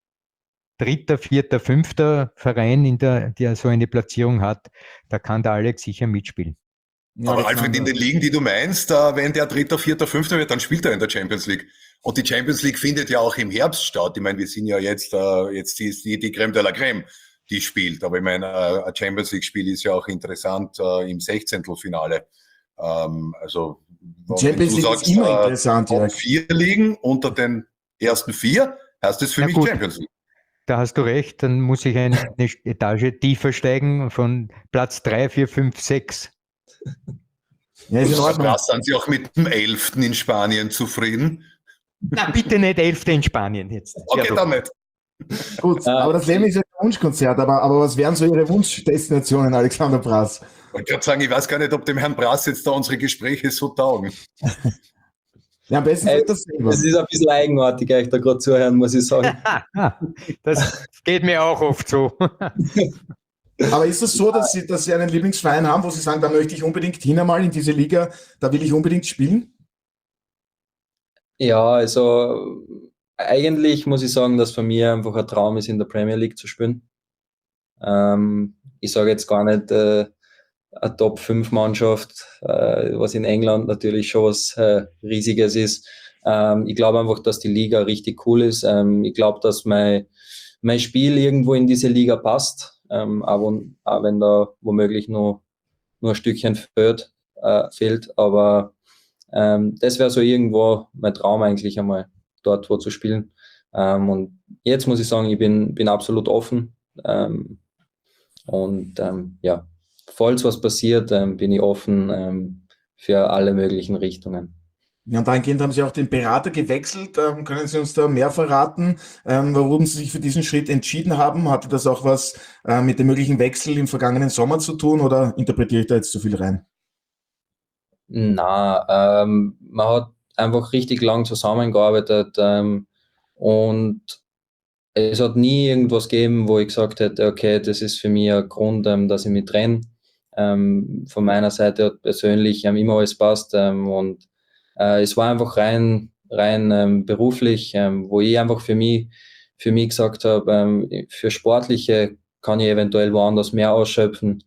vierter, fünfter Verein, der so eine Platzierung hat, da kann der Alex sicher mitspielen. Ja, aber Alfred, in den Ligen, die du meinst, wenn der Dritter, Vierter, Fünfter wird, dann spielt er in der Champions League. Und die Champions League findet ja auch im Herbst statt. Ich meine, wir sind ja jetzt die Crème de la Crème, die spielt. Aber ich meine, ein Champions League-Spiel ist ja auch interessant im Sechzehntelfinale. Also, Champions League ist immer interessant, ja. 4 Ligen unter den ersten 4, heißt das für mich Champions League. Da hast du recht, dann muss ich eine Etage tiefer steigen von Platz 3, 4, 5, 6. Ja, ist in Ordnung. Sind Sie auch mit dem 11. in Spanien zufrieden? Na, bitte nicht 11. in Spanien jetzt. Okay, ja, dann nicht. Gut, aber das Leben ist ja ein Wunschkonzert. Aber was wären so Ihre Wunschdestinationen, Alexander Brass? Ich wollte gerade sagen, ich weiß gar nicht, ob dem Herrn Brass jetzt da unsere Gespräche so taugen. Ja, am besten das selber. Das ist ein bisschen eigenartig, euch da gerade zuhören, muss ich sagen. Das geht mir auch oft so. Aber ist es so, dass Sie einen Lieblingsverein haben, wo Sie sagen, da möchte ich unbedingt hin einmal in diese Liga, da will ich unbedingt spielen? Ja, also eigentlich muss ich sagen, dass für mich einfach ein Traum ist, in der Premier League zu spielen. Ich sage jetzt gar nicht eine Top-5-Mannschaft, was in England natürlich schon was Riesiges ist. Ich glaube einfach, dass die Liga richtig cool ist. Ich glaube, dass mein Spiel irgendwo in diese Liga passt. Auch wenn da womöglich nur ein Stückchen fehlt. Aber das wäre so irgendwo mein Traum eigentlich einmal, dort wo zu spielen. Und jetzt muss ich sagen, ich bin absolut offen. Ja, falls was passiert, bin ich offen für alle möglichen Richtungen. Ja, und dahingehend haben Sie auch den Berater gewechselt. Können Sie uns da mehr verraten, warum Sie sich für diesen Schritt entschieden haben? Hatte das auch was mit dem möglichen Wechsel im vergangenen Sommer zu tun oder interpretiere ich da jetzt zu viel rein? Na, man hat einfach richtig lang zusammengearbeitet und es hat nie irgendwas gegeben, wo ich gesagt hätte, okay, das ist für mich ein Grund, dass ich mich trenne. Von meiner Seite hat persönlich immer alles passt und es war einfach rein beruflich, wo ich einfach für mich gesagt habe, für Sportliche kann ich eventuell woanders mehr ausschöpfen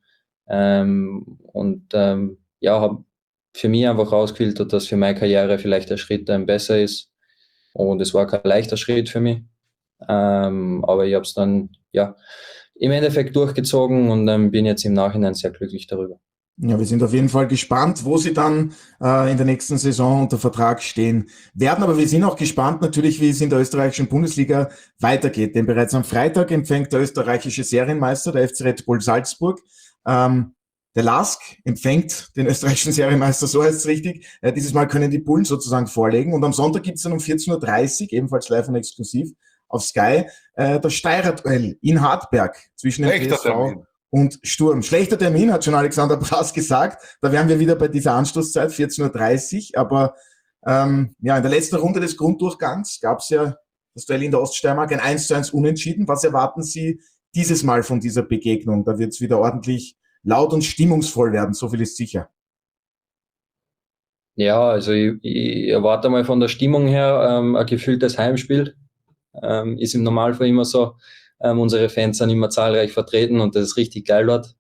ja, habe für mich einfach rausgefiltert, dass für meine Karriere vielleicht der Schritt besser ist und es war kein leichter Schritt für mich, aber ich habe es dann ja im Endeffekt durchgezogen und bin jetzt im Nachhinein sehr glücklich darüber. Ja, wir sind auf jeden Fall gespannt, wo Sie dann in der nächsten Saison unter Vertrag stehen werden. Aber wir sind auch gespannt natürlich, wie es in der österreichischen Bundesliga weitergeht. Denn bereits am Freitag empfängt der österreichische Serienmeister, der FC Red Bull Salzburg, der LASK empfängt den österreichischen Serienmeister, so heißt es richtig. Dieses Mal können die Bullen sozusagen vorlegen. Und am Sonntag gibt es dann um 14.30 Uhr, ebenfalls live und exklusiv auf Sky, das Steirer-Duell in Hartberg zwischen dem TSV und Sturm. Schlechter Termin, hat schon Alexander Brass gesagt. Da wären wir wieder bei dieser Anstoßzeit, 14.30 Uhr. Aber ja, in der letzten Runde des Grunddurchgangs gab es ja das Duell in der Oststeiermark, ein 1:1 Unentschieden. Was erwarten Sie dieses Mal von dieser Begegnung? Da wird es wieder ordentlich laut und stimmungsvoll werden, so viel ist sicher. Ja, also ich erwarte mal von der Stimmung her ein gefühltes Heimspiel. Ist im Normalfall immer so. Unsere Fans sind immer zahlreich vertreten und das ist richtig geil dort.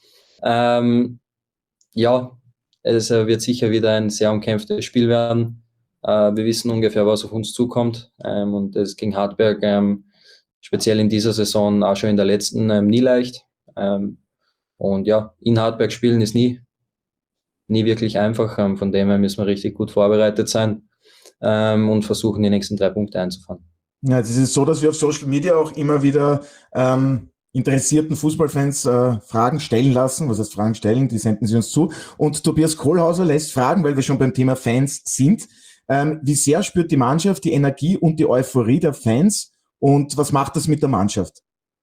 Ja, es wird sicher wieder ein sehr umkämpftes Spiel werden. Wir wissen ungefähr, was auf uns zukommt. Und es gegen Hartberg, speziell in dieser Saison, auch schon in der letzten, nie leicht. Und ja, in Hartberg spielen ist nie wirklich einfach. Von dem her müssen wir richtig gut vorbereitet sein und versuchen, die nächsten 3 Punkte einzufahren. Ja, es ist so, dass wir auf Social Media auch immer wieder interessierten Fußballfans Fragen stellen lassen. Was heißt Fragen stellen? Die senden sie uns zu. Und Tobias Kohlhauser lässt fragen, weil wir schon beim Thema Fans sind. Wie sehr spürt die Mannschaft die Energie und die Euphorie der Fans? Und was macht das mit der Mannschaft?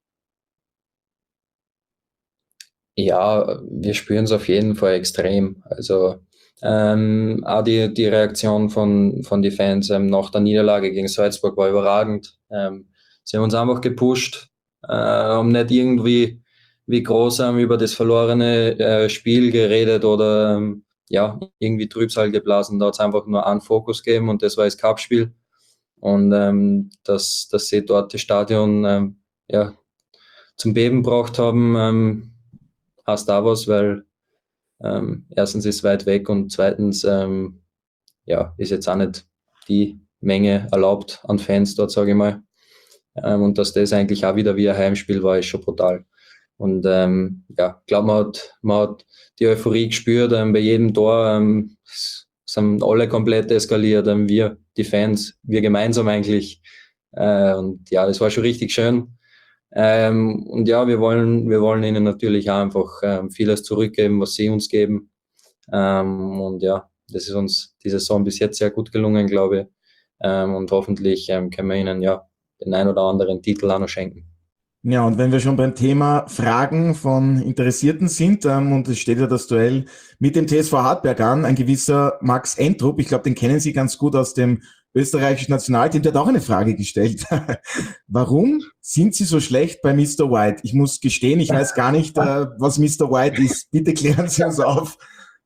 Ja, wir spüren es auf jeden Fall extrem. Also auch die Reaktion von den Fans nach der Niederlage gegen Salzburg war überragend. Sie haben uns einfach gepusht, haben nicht irgendwie wie groß über das verlorene Spiel geredet oder ja, irgendwie Trübsal geblasen. Da hat es einfach nur einen Fokus gegeben und das war das Cup-Spiel. Und dass sie dort das Stadion ja, zum Beben gebracht haben, heißt da was, weil erstens ist es weit weg und zweitens ja, ist jetzt auch nicht die Menge erlaubt an Fans dort, sage ich mal. Und dass das eigentlich auch wieder wie ein Heimspiel war, ist schon brutal. Und ja, ich glaube, man hat die Euphorie gespürt, bei jedem Tor sind alle komplett eskaliert, wir, die Fans, wir gemeinsam eigentlich. Und ja, das war schon richtig schön. Und ja, wir wollen ihnen natürlich auch einfach vieles zurückgeben, was sie uns geben. Und ja, das ist uns die Saison bis jetzt sehr gut gelungen, glaube ich. Und hoffentlich können wir ihnen ja den ein oder anderen Titel auch noch schenken. Ja, und wenn wir schon beim Thema Fragen von Interessierten sind, und es steht ja das Duell mit dem TSV Hartberg an, ein gewisser Max Entrup, ich glaube, den kennen Sie ganz gut aus dem österreichischen Nationalteam, der hat auch eine Frage gestellt. Warum sind Sie so schlecht bei Mr. White? Ich muss gestehen, ich weiß gar nicht, was Mr. White ist. Bitte klären Sie uns auf.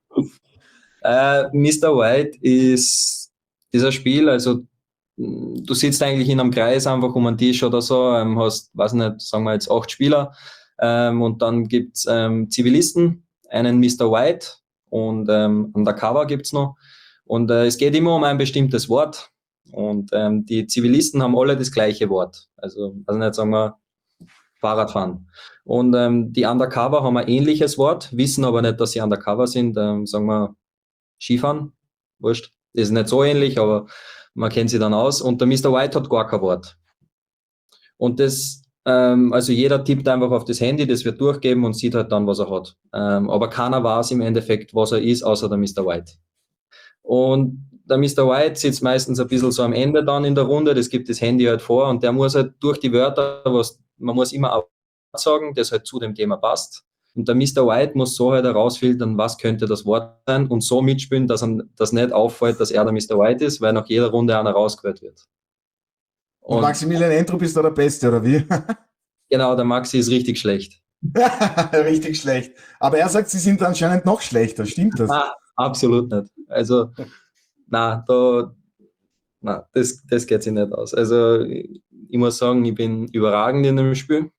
Mr. White ist dieser Spiel, also du sitzt eigentlich in einem Kreis einfach um einen Tisch oder so, hast, weiß nicht, sagen wir jetzt 8 Spieler, und dann gibt's Zivilisten, einen Mr. White und Undercover gibt's noch. Und es geht immer um ein bestimmtes Wort. Und die Zivilisten haben alle das gleiche Wort. Also, nicht, sagen wir, Fahrradfahren. Und die Undercover haben ein ähnliches Wort, wissen aber nicht, dass sie Undercover sind. Sagen wir Skifahren, wurscht. Das ist nicht so ähnlich, aber man kennt sie dann aus. Und der Mr. White hat gar kein Wort. Und das, also jeder tippt einfach auf das Handy, das wird durchgeben und sieht halt dann, was er hat. Aber keiner weiß im Endeffekt, was er ist, außer der Mr. White. Und der Mr. White sitzt meistens ein bisschen so am Ende dann in der Runde, das gibt das Handy halt vor und der muss halt durch die Wörter, man muss immer auch sagen, das halt zu dem Thema passt. Und der Mr. White muss so halt herausfiltern, was könnte das Wort sein und so mitspielen, dass das nicht auffällt, dass er der Mr. White ist, weil nach jeder Runde einer rausgehört wird. Und Maximilian Entrup ist da der Beste, oder wie? Genau, der Maxi ist richtig schlecht. Richtig schlecht. Aber er sagt, Sie sind anscheinend noch schlechter, stimmt das? Ah, absolut nicht. Also, das geht sich nicht aus. Also, ich muss sagen, ich bin überragend in dem Spiel.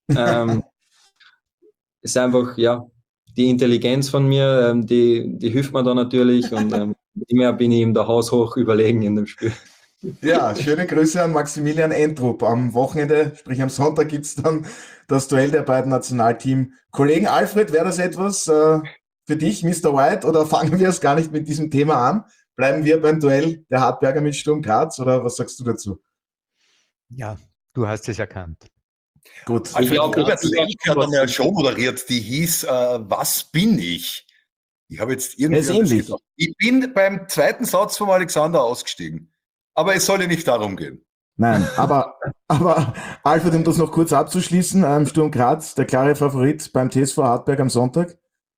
Ist einfach, ja, die Intelligenz von mir, die hilft mir da natürlich und immer bin ich ihm da haushoch überlegen in dem Spiel. Ja, schöne Grüße an Maximilian Entrup. Am Wochenende, sprich am Sonntag, gibt's dann das Duell der beiden Nationalteam-Kollegen. Alfred, wäre das etwas für dich, Mr. White, oder fangen wir es gar nicht mit diesem Thema an? Bleiben wir beim Duell der Hartberger mit Sturm Graz, oder was sagst du dazu? Ja, du hast es erkannt. Gut. Alfred Robert Lenk hat eine Show moderiert, die hieß Was bin ich? Ich habe jetzt irgendwie gedacht. Ich bin beim zweiten Satz vom Alexander ausgestiegen. Aber es soll ja nicht darum gehen. Nein, aber Alfred, um das noch kurz abzuschließen, Sturm Graz, der klare Favorit beim TSV Hartberg am Sonntag?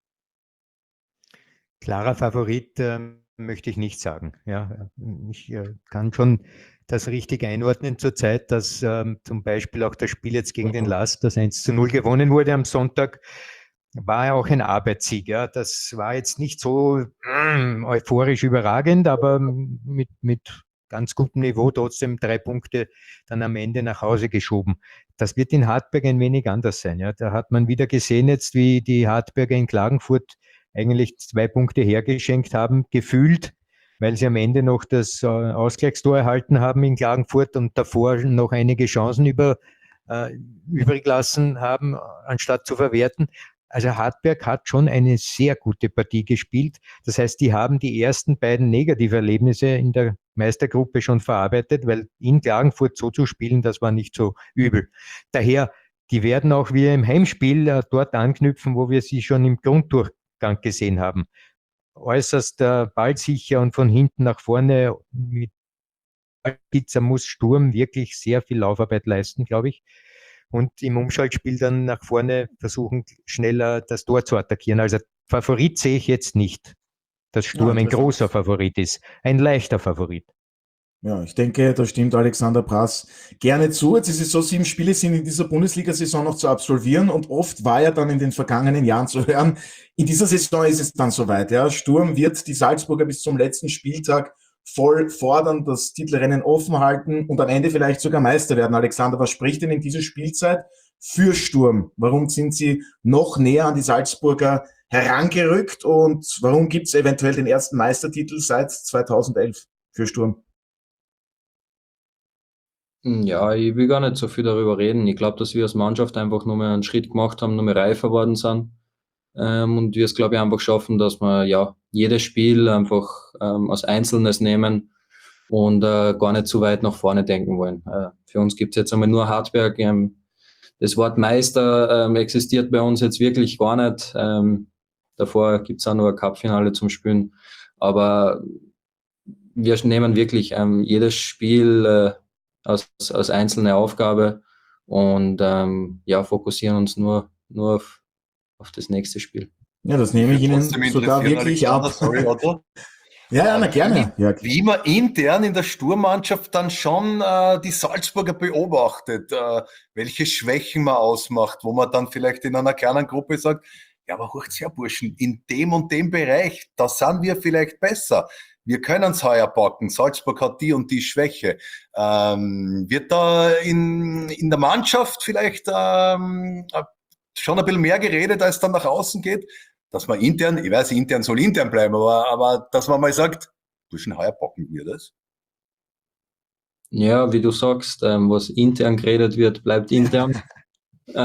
Klarer Favorit möchte ich nicht sagen. Ja, ich kann schon das richtig einordnen zurzeit, dass zum Beispiel auch das Spiel jetzt gegen den LASK, das 1:0 gewonnen wurde am Sonntag, war ja auch ein Arbeitssieg. Ja. Das war jetzt nicht so euphorisch überragend, aber mit ganz gutem Niveau trotzdem 3 Punkte dann am Ende nach Hause geschoben. Das wird in Hartberg ein wenig anders sein. Ja. Da hat man wieder gesehen jetzt, wie die Hartberger in Klagenfurt eigentlich 2 Punkte hergeschenkt haben, gefühlt, weil sie am Ende noch das Ausgleichstor erhalten haben in Klagenfurt und davor noch einige Chancen übrig lassen haben, anstatt zu verwerten. Also Hartberg hat schon eine sehr gute Partie gespielt. Das heißt, die haben die ersten beiden Negativerlebnisse in der Meistergruppe schon verarbeitet, weil in Klagenfurt so zu spielen, das war nicht so übel. Daher, die werden auch wieder im Heimspiel dort anknüpfen, wo wir sie schon im Grunddurchgang gesehen haben. Äußerst ballsicher und von hinten nach vorne mit Pizza muss Sturm wirklich sehr viel Laufarbeit leisten, glaube ich. Und im Umschaltspiel dann nach vorne versuchen, schneller das Tor zu attackieren. Also Favorit sehe ich jetzt nicht, dass Sturm ein großer Favorit ist. Ein leichter Favorit. Ja, ich denke, da stimmt Alexander Prass gerne zu. Jetzt ist es so, 7 Spiele sind in dieser Bundesliga-Saison noch zu absolvieren und oft war ja dann in den vergangenen Jahren zu hören, in dieser Saison ist es dann soweit. Ja. Sturm wird die Salzburger bis zum letzten Spieltag voll fordern, das Titelrennen offen halten und am Ende vielleicht sogar Meister werden. Alexander, was spricht denn in dieser Spielzeit für Sturm? Warum sind sie noch näher an die Salzburger herangerückt und warum gibt es eventuell den ersten Meistertitel seit 2011 für Sturm? Ja, ich will gar nicht so viel darüber reden. Ich glaube, dass wir als Mannschaft einfach nochmal einen Schritt gemacht haben, nochmal reifer worden sind. Und wir es, glaube ich, einfach schaffen, dass wir ja jedes Spiel einfach als Einzelnes nehmen und gar nicht zu weit nach vorne denken wollen. Für uns gibt es jetzt einmal nur Hartberg. Das Wort Meister existiert bei uns jetzt wirklich gar nicht. Davor gibt es auch noch ein Cup-Finale zum Spielen. Aber wir nehmen wirklich jedes Spiel als einzelne Aufgabe und fokussieren uns nur auf das nächste Spiel. Ja, das nehme ich Ihnen sogar wirklich ab. Sorry, Otto. Ja, na gerne. Wie man intern in der Sturmmannschaft dann schon die Salzburger beobachtet, welche Schwächen man ausmacht, wo man dann vielleicht in einer kleinen Gruppe sagt, ja, aber hört's her, Burschen, in dem und dem Bereich, da sind wir vielleicht besser. Wir können es heuer packen. Salzburg hat die und die Schwäche. Wird da in der Mannschaft vielleicht schon ein bisschen mehr geredet, als dann nach außen geht? Dass man intern, ich weiß, intern soll intern bleiben, aber dass man mal sagt, Burschen, heuer packen wir das. Ja, wie du sagst, was intern geredet wird, bleibt intern. Wir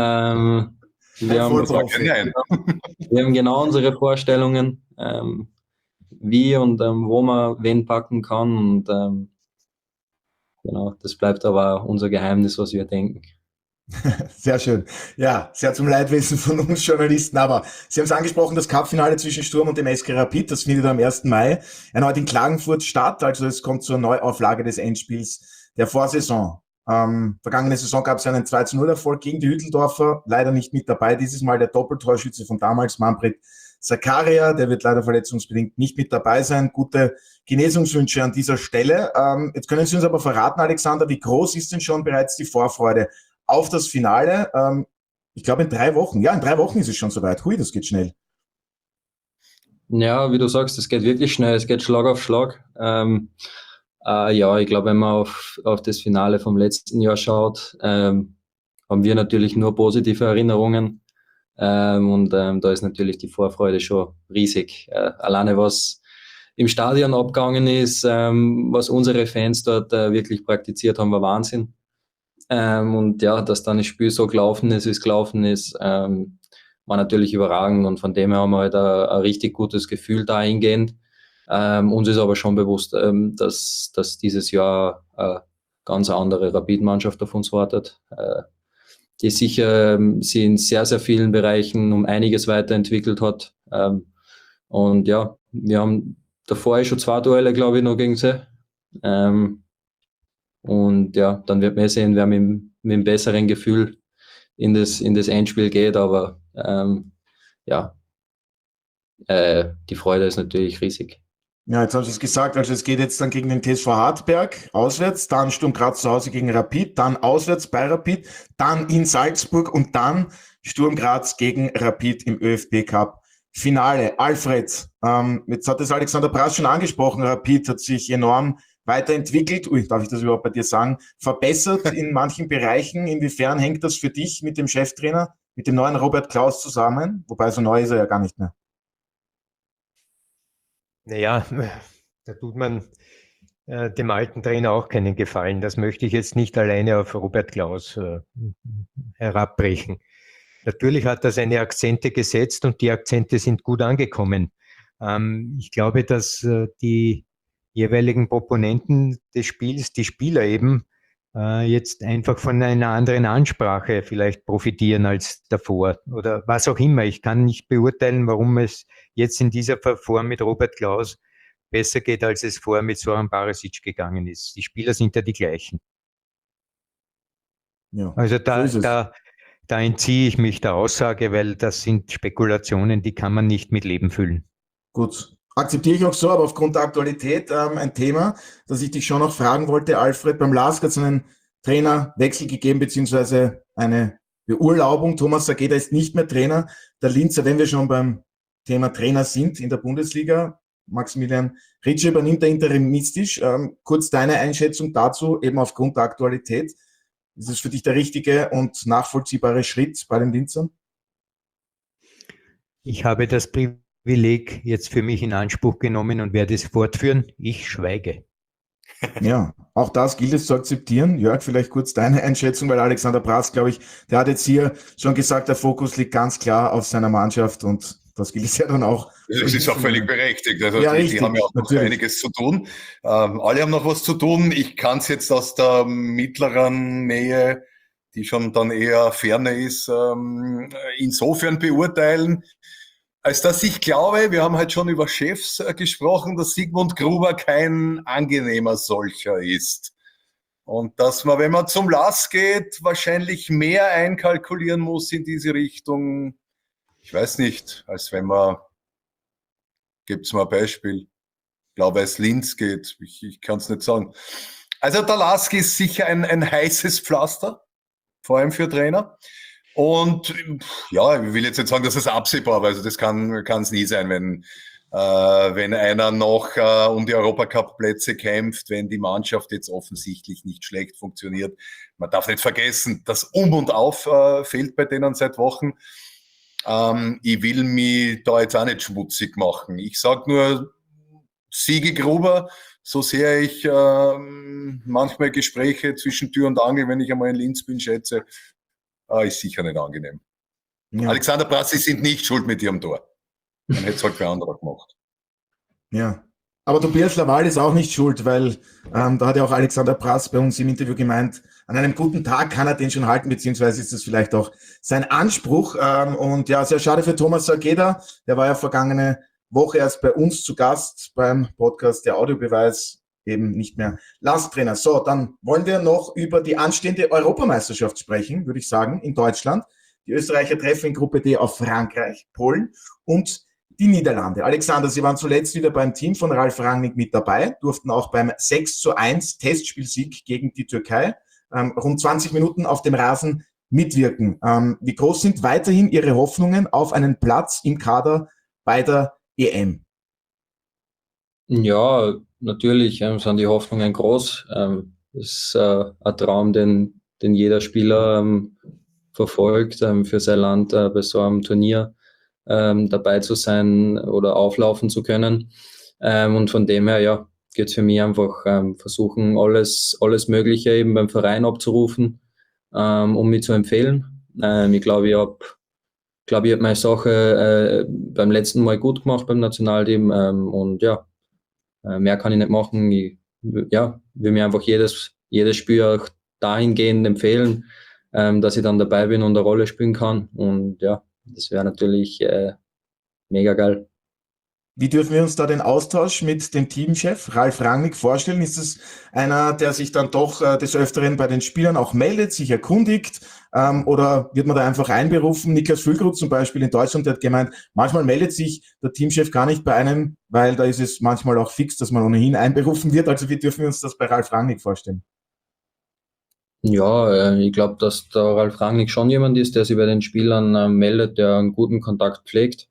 haben genau unsere Vorstellungen, wie und wo man wen packen kann und genau, das bleibt aber unser Geheimnis, was wir denken. Sehr schön. Ja, sehr zum Leidwesen von uns Journalisten, aber Sie haben es angesprochen, das Cup-Finale zwischen Sturm und dem SK Rapid, das findet am 1. Mai erneut in Klagenfurt statt, also es kommt zur Neuauflage des Endspiels der Vorsaison. Vergangene Saison gab es einen 2-0-Erfolg gegen die Hütteldorfer, leider nicht mit dabei, dieses Mal der Doppeltorschütze von damals, Manfred Zakaria, der wird leider verletzungsbedingt nicht mit dabei sein. Gute Genesungswünsche an dieser Stelle. Jetzt können Sie uns aber verraten, Alexander, wie groß ist denn schon bereits die Vorfreude auf das Finale? Ich glaube in 3 Wochen. Ja, in 3 Wochen ist es schon soweit. Hui, das geht schnell. Ja, wie du sagst, es geht wirklich schnell. Es geht Schlag auf Schlag. Ja, ich glaube, wenn man auf das Finale vom letzten Jahr schaut, haben wir natürlich nur positive Erinnerungen. Da ist natürlich die Vorfreude schon riesig. Alleine was im Stadion abgegangen ist, was unsere Fans dort wirklich praktiziert haben, war Wahnsinn. Und ja, dass dann das Spiel so gelaufen ist, wie es gelaufen ist, war natürlich überragend und von dem her haben wir halt ein richtig gutes Gefühl dahingehend. Uns ist aber schon bewusst, dass dieses Jahr ganz andere Rapid-Mannschaft auf uns wartet, die sicher sie in sehr, sehr vielen Bereichen um einiges weiterentwickelt hat. Und ja, wir haben davor schon 2 Duelle, glaube ich, noch gegen sie. Und ja, dann wird man sehen, wer mit einem besseren Gefühl in das Endspiel geht. Aber die Freude ist natürlich riesig. Ja, jetzt haben Sie es gesagt, also es geht jetzt dann gegen den TSV Hartberg auswärts, dann Sturm Graz zu Hause gegen Rapid, dann auswärts bei Rapid, dann in Salzburg und dann Sturm Graz gegen Rapid im ÖFB Cup Finale. Alfred, jetzt hat es Alexander Prass schon angesprochen, Rapid hat sich enorm weiterentwickelt, darf ich das überhaupt bei dir sagen, verbessert in manchen Bereichen. Inwiefern hängt das für dich mit dem Cheftrainer, mit dem neuen Robert Klaus zusammen? Wobei so neu ist er ja gar nicht mehr. Naja, da tut man dem alten Trainer auch keinen Gefallen. Das möchte ich jetzt nicht alleine auf Robert Klaus herabbrechen. Natürlich hat er seine Akzente gesetzt und die Akzente sind gut angekommen. Ich glaube, dass die jeweiligen Proponenten des Spiels, die Spieler eben, jetzt einfach von einer anderen Ansprache vielleicht profitieren als davor oder was auch immer. Ich kann nicht beurteilen, warum es jetzt in dieser Form mit Robert Klaus besser geht, als es vorher mit Zoran Barisic gegangen ist. Die Spieler sind ja die gleichen. Ja, also so da entziehe ich mich der Aussage, weil das sind Spekulationen, die kann man nicht mit Leben füllen. Gut, akzeptiere ich auch so, aber aufgrund der Aktualität ein Thema, das ich dich schon noch fragen wollte, Alfred. Beim LASK hat es einen Trainerwechsel gegeben, beziehungsweise eine Beurlaubung. Thomas Sageda ist nicht mehr Trainer. Der Linzer, wenn wir schon beim Thema Trainer sind in der Bundesliga, Maximilian Ritsche übernimmt er interimistisch. Kurz deine Einschätzung dazu, eben aufgrund der Aktualität. Ist es für dich der richtige und nachvollziehbare Schritt bei den Linzern? Ich habe das Privileg jetzt für mich in Anspruch genommen und werde es fortführen. Ich schweige. Ja, auch das gilt es zu akzeptieren. Jörg, vielleicht kurz deine Einschätzung, weil Alexander Prass, glaube ich, der hat jetzt hier schon gesagt, der Fokus liegt ganz klar auf seiner Mannschaft und das gilt es ja dann auch. Das ist auch völlig berechtigt. Also ja, die haben ja auch noch einiges zu tun. Alle haben noch was zu tun. Ich kann es jetzt aus der mittleren Nähe, die schon dann eher ferne ist, insofern beurteilen, als dass ich glaube, wir haben halt schon über Chefs gesprochen, dass Sigmund Gruber kein angenehmer solcher ist. Und dass man, wenn man zum LASK geht, wahrscheinlich mehr einkalkulieren muss in diese Richtung. Ich weiß nicht, als wenn man, gibt's mal ein Beispiel, Blau-Weiß Linz geht, ich kann es nicht sagen. Also der LASK ist sicher ein heißes Pflaster, vor allem für Trainer. Und ja, ich will jetzt nicht sagen, dass es absehbar war, also das kann es nie sein, wenn einer noch um die Europacup-Plätze kämpft, wenn die Mannschaft jetzt offensichtlich nicht schlecht funktioniert. Man darf nicht vergessen, das Um und Auf fehlt bei denen seit Wochen. Ich will mich da jetzt auch nicht schmutzig machen. Ich sage nur, Sigi Gruber, so sehr ich manchmal Gespräche zwischen Tür und Angel, wenn ich einmal in Linz bin, schätze, ist sicher nicht angenehm. Ja. Alexander Prass, Sie sind nicht schuld mit Ihrem Tor. Man hätte es halt bei anderen gemacht. Ja, aber Tobias Laval ist auch nicht schuld, weil da hat ja auch Alexander Prass bei uns im Interview gemeint, an einem guten Tag kann er den schon halten, beziehungsweise ist das vielleicht auch sein Anspruch. Und ja, sehr schade für Thomas Sageda. Der war ja vergangene Woche erst bei uns zu Gast beim Podcast Der Audiobeweis, eben nicht mehr LASK-Trainer. So, dann wollen wir noch über die anstehende Europameisterschaft sprechen, würde ich sagen, in Deutschland. Die Österreicher treffen in Gruppe D auf Frankreich, Polen und die Niederlande. Alexander, Sie waren zuletzt wieder beim Team von Ralf Rangnick mit dabei, durften auch beim 6:1 Testspielsieg gegen die Türkei rund 20 Minuten auf dem Rasen mitwirken. Wie groß sind weiterhin Ihre Hoffnungen auf einen Platz im Kader bei der EM? Ja, natürlich sind die Hoffnungen groß. Das ist ein Traum, den jeder Spieler verfolgt, für sein Land bei so einem Turnier dabei zu sein oder auflaufen zu können. Und von dem her, ja, geht es für mich einfach versuchen, alles Mögliche eben beim Verein abzurufen, um mich zu empfehlen. Ich glaube, ich habe meine Sache beim letzten Mal gut gemacht beim Nationalteam und ja, mehr kann ich nicht machen. Ich will mir einfach jedes Spiel auch dahingehend empfehlen, dass ich dann dabei bin und eine Rolle spielen kann. Und ja, das wäre natürlich mega geil. Wie dürfen wir uns da den Austausch mit dem Teamchef Ralf Rangnick vorstellen? Ist es einer, der sich dann doch des Öfteren bei den Spielern auch meldet, sich erkundigt, oder wird man da einfach einberufen? Niklas Füllkrug zum Beispiel in Deutschland, der hat gemeint, manchmal meldet sich der Teamchef gar nicht bei einem, weil da ist es manchmal auch fix, dass man ohnehin einberufen wird. Also wie dürfen wir uns das bei Ralf Rangnick vorstellen? Ja, ich glaube, dass der Ralf Rangnick schon jemand ist, der sich bei den Spielern meldet, der einen guten Kontakt pflegt.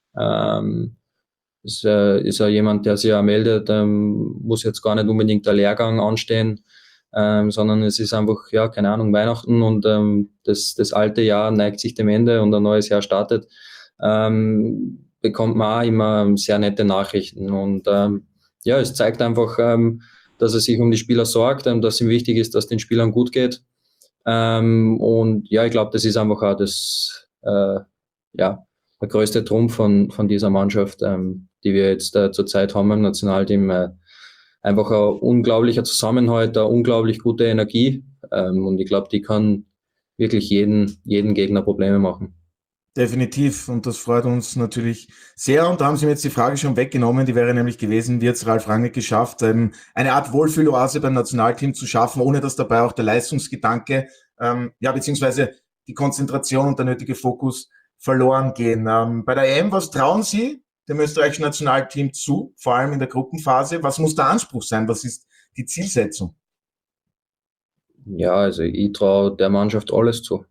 Ist ja jemand, der sich ja meldet, muss jetzt gar nicht unbedingt der Lehrgang anstehen, sondern es ist einfach, ja, keine Ahnung, Weihnachten und das alte Jahr neigt sich dem Ende und ein neues Jahr startet, bekommt man auch immer sehr nette Nachrichten und ja, es zeigt einfach, dass er sich um die Spieler sorgt, dass ihm wichtig ist, dass den Spielern gut geht, und ja, ich glaube, das ist einfach auch das, ja, der größte Trumpf von dieser Mannschaft, die wir jetzt zurzeit haben im Nationalteam. Einfach ein unglaublicher Zusammenhalt, eine unglaublich gute Energie, und ich glaube, die kann wirklich jeden Gegner Probleme machen. Definitiv, und das freut uns natürlich sehr. Und da haben Sie mir jetzt die Frage schon weggenommen, die wäre nämlich gewesen, wird es Ralf Rangnick geschafft, eine Art Wohlfühloase beim Nationalteam zu schaffen, ohne dass dabei auch der Leistungsgedanke, ja, beziehungsweise die Konzentration und der nötige Fokus verloren gehen. Bei der EM, was trauen Sie dem österreichischen Nationalteam zu, vor allem in der Gruppenphase? Was muss der Anspruch sein? Was ist die Zielsetzung? Ja, also ich traue der Mannschaft alles zu.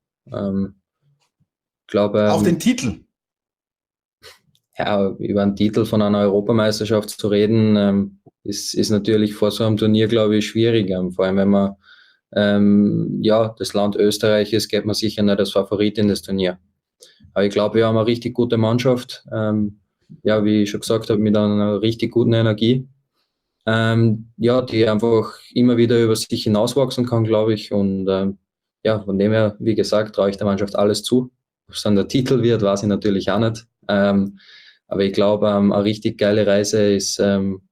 Glaube, Auch den Titel? Ja, über einen Titel von einer Europameisterschaft zu reden, ist natürlich vor so einem Turnier, glaube ich, schwierig. Vor allem, wenn man ja, das Land Österreich ist, geht man sicher nicht als Favorit in das Turnier. Aber ich glaube, wir haben eine richtig gute Mannschaft. Ja, wie ich schon gesagt habe, mit einer richtig guten Energie. Ja, die einfach immer wieder über sich hinauswachsen kann, glaube ich. Und ja, von dem her, wie gesagt, traue ich der Mannschaft alles zu. Ob es dann der Titel wird, weiß ich natürlich auch nicht. Aber ich glaube, eine richtig geile Reise ist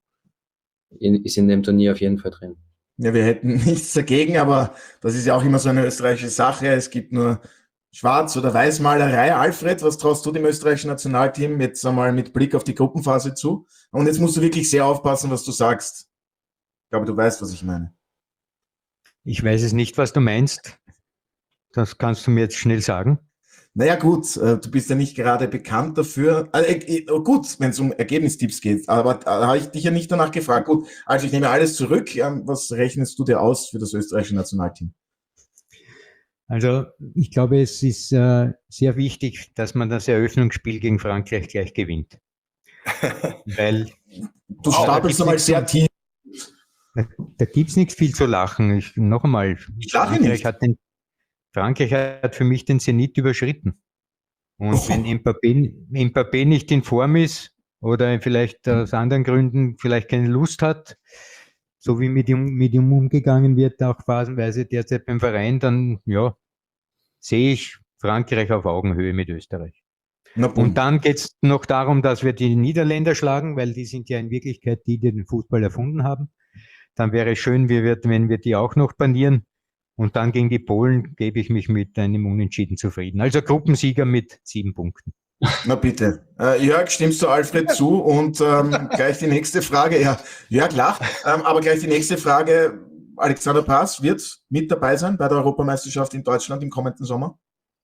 in dem Turnier auf jeden Fall drin. Ja, wir hätten nichts dagegen, aber das ist ja auch immer so eine österreichische Sache. Es gibt nur Schwarz- oder Weißmalerei. Alfred, was traust du dem österreichischen Nationalteam jetzt einmal mit Blick auf die Gruppenphase zu? Und jetzt musst du wirklich sehr aufpassen, was du sagst. Ich glaube, du weißt, was ich meine. Ich weiß es nicht, was du meinst. Das kannst du mir jetzt schnell sagen. Naja gut, du bist ja nicht gerade bekannt dafür. Gut, wenn es um Ergebnistipps geht, aber da habe ich dich ja nicht danach gefragt. Gut, also ich nehme alles zurück. Was rechnest du dir aus für das österreichische Nationalteam? Also ich glaube, es ist sehr wichtig, dass man das Eröffnungsspiel gegen Frankreich gleich gewinnt. Weil du stapelst einmal sehr tief. Da gibt es nicht viel zu lachen. Noch einmal, Frankreich hat für mich den Zenit überschritten. Und wenn Mbappé nicht in Form ist oder vielleicht aus anderen Gründen vielleicht keine Lust hat, so wie mit ihm umgegangen wird, auch phasenweise derzeit beim Verein, dann ja, sehe ich Frankreich auf Augenhöhe mit Österreich. Und dann geht es noch darum, dass wir die Niederländer schlagen, weil die sind ja in Wirklichkeit die den Fußball erfunden haben. Dann wäre es schön, wenn wir die auch noch banieren. Und dann gegen die Polen gebe ich mich mit einem Unentschieden zufrieden. Also Gruppensieger mit 7 Punkten. Na bitte. Jörg, stimmst du Alfred zu? Und gleich die nächste Frage. Ja, Jörg lacht. Aber gleich die nächste Frage. Alexander Prass wird mit dabei sein bei der Europameisterschaft in Deutschland im kommenden Sommer?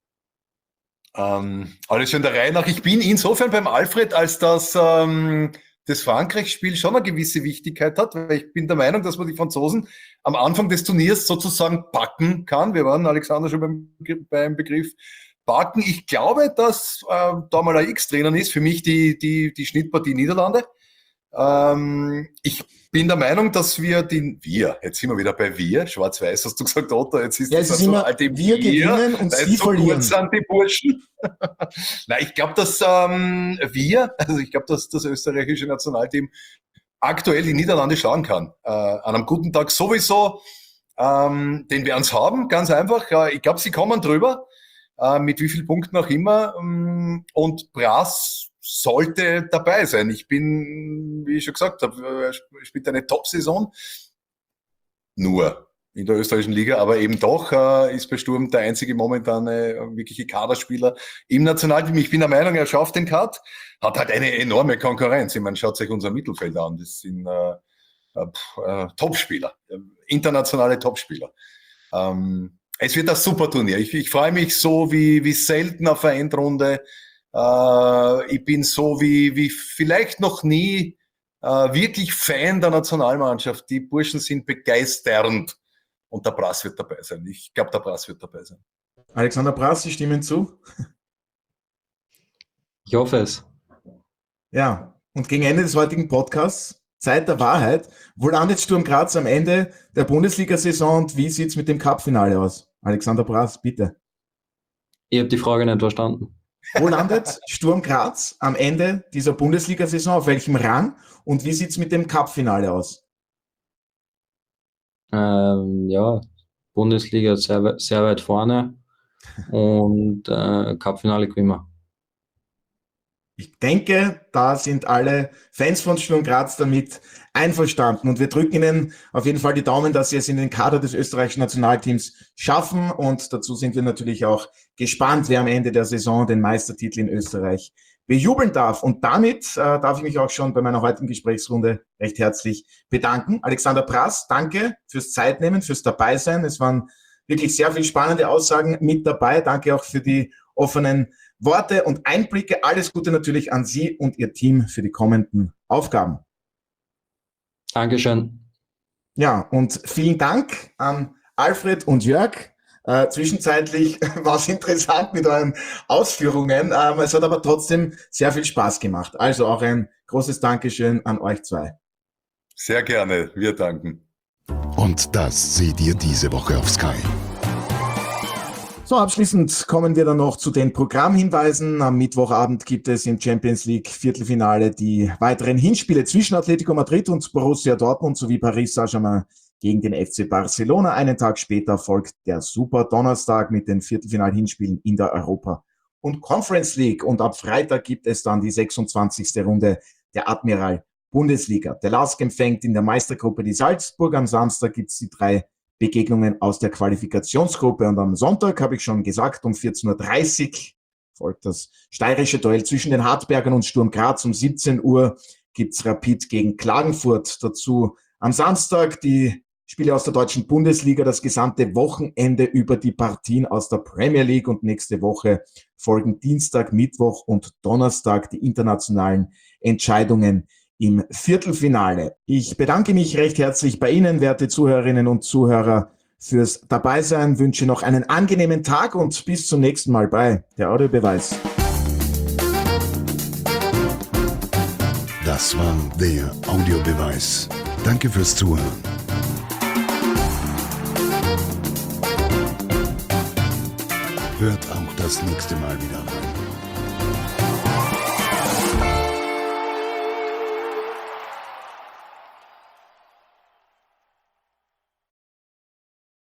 Alles schon der Reihe nach. Ich bin insofern beim Alfred, als das Frankreich-Spiel schon eine gewisse Wichtigkeit hat, weil ich bin der Meinung, dass man die Franzosen am Anfang des Turniers sozusagen packen kann. Wir waren, Alexander, schon beim Begriff packen. Ich glaube, dass da mal ein X-Trainer ist, für mich die Schnittpartie Niederlande. Ich bin der Meinung, dass jetzt sind wir wieder bei wir, schwarz-weiß hast du gesagt, Otto, jetzt ist es ist immer wir gewinnen und sie verlieren. Sind die Burschen. Nein, ich glaube, dass dass das österreichische Nationalteam aktuell die Niederlande schauen kann. An einem guten Tag sowieso, den werden es haben, ganz einfach. Ich glaube, sie kommen drüber, mit wie vielen Punkten auch immer. Und Prass sollte dabei sein. Ich bin, wie ich schon gesagt habe, spielt eine Top-Saison. Nur, in der österreichischen Liga, aber eben doch ist bei Sturm der einzige momentane wirkliche Kaderspieler im Nationalteam. Ich bin der Meinung, er schafft den Cut, hat halt eine enorme Konkurrenz. Ich meine, schaut euch unser Mittelfeld an, das sind Topspieler, internationale Topspieler. Es wird ein super Turnier. Ich freue mich so wie selten auf eine Endrunde. Ich bin so wie vielleicht noch nie wirklich Fan der Nationalmannschaft. Die Burschen sind begeisternd. Und der Brass wird dabei sein. Ich glaube, der Brass wird dabei sein. Alexander Brass, Sie stimmen zu? Ich hoffe es. Ja, und gegen Ende des heutigen Podcasts, Zeit der Wahrheit, wo landet Sturm Graz am Ende der Bundesliga-Saison und wie sieht's mit dem Cup-Finale aus? Alexander Brass, bitte. Ich habe die Frage nicht verstanden. Wo landet Sturm Graz am Ende dieser Bundesliga-Saison? Auf welchem Rang? Und wie sieht's mit dem Cup-Finale aus? Ja, Bundesliga sehr, sehr weit vorne und Cup-Finale gewinnen wir. Ich denke, da sind alle Fans von Sturm Graz damit einverstanden und wir drücken Ihnen auf jeden Fall die Daumen, dass Sie es in den Kader des österreichischen Nationalteams schaffen und dazu sind wir natürlich auch gespannt, wer am Ende der Saison den Meistertitel in Österreich bejubeln darf. Und damit darf ich mich auch schon bei meiner heutigen Gesprächsrunde recht herzlich bedanken. Alexander Brass, danke fürs Zeitnehmen, fürs Dabeisein. Es waren wirklich sehr viele spannende Aussagen mit dabei. Danke auch für die offenen Worte und Einblicke. Alles Gute natürlich an Sie und Ihr Team für die kommenden Aufgaben. Dankeschön. Ja, und vielen Dank an Alfred und Jörg. Zwischenzeitlich war es interessant mit euren Ausführungen. Es hat aber trotzdem sehr viel Spaß gemacht. Also auch ein großes Dankeschön an euch zwei. Sehr gerne, wir danken. Und das seht ihr diese Woche auf Sky. So, abschließend kommen wir dann noch zu den Programmhinweisen. Am Mittwochabend gibt es im Champions League Viertelfinale die weiteren Hinspiele zwischen Atletico Madrid und Borussia Dortmund sowie Paris Saint-Germain gegen den FC Barcelona. Einen Tag später folgt der Super Donnerstag mit den Viertelfinal-Hinspielen in der Europa- und Conference League. Und ab Freitag gibt es dann die 26. Runde der Admiral Bundesliga. Der LASK empfängt in der Meistergruppe die Salzburg. Am Samstag gibt es die 3 Begegnungen aus der Qualifikationsgruppe. Und am Sonntag, habe ich schon gesagt, um 14.30 Uhr folgt das steirische Duell zwischen den Hartbergern und Sturm Graz. Um 17 Uhr gibt's Rapid gegen Klagenfurt. Dazu am Samstag die Spiele aus der deutschen Bundesliga, das gesamte Wochenende über die Partien aus der Premier League und nächste Woche folgen Dienstag, Mittwoch und Donnerstag die internationalen Entscheidungen im Viertelfinale. Ich bedanke mich recht herzlich bei Ihnen, werte Zuhörerinnen und Zuhörer, fürs Dabeisein, wünsche noch einen angenehmen Tag und bis zum nächsten Mal bei der Audiobeweis. Das war der Audiobeweis. Danke fürs Zuhören. Hört auch das nächste Mal wieder rein.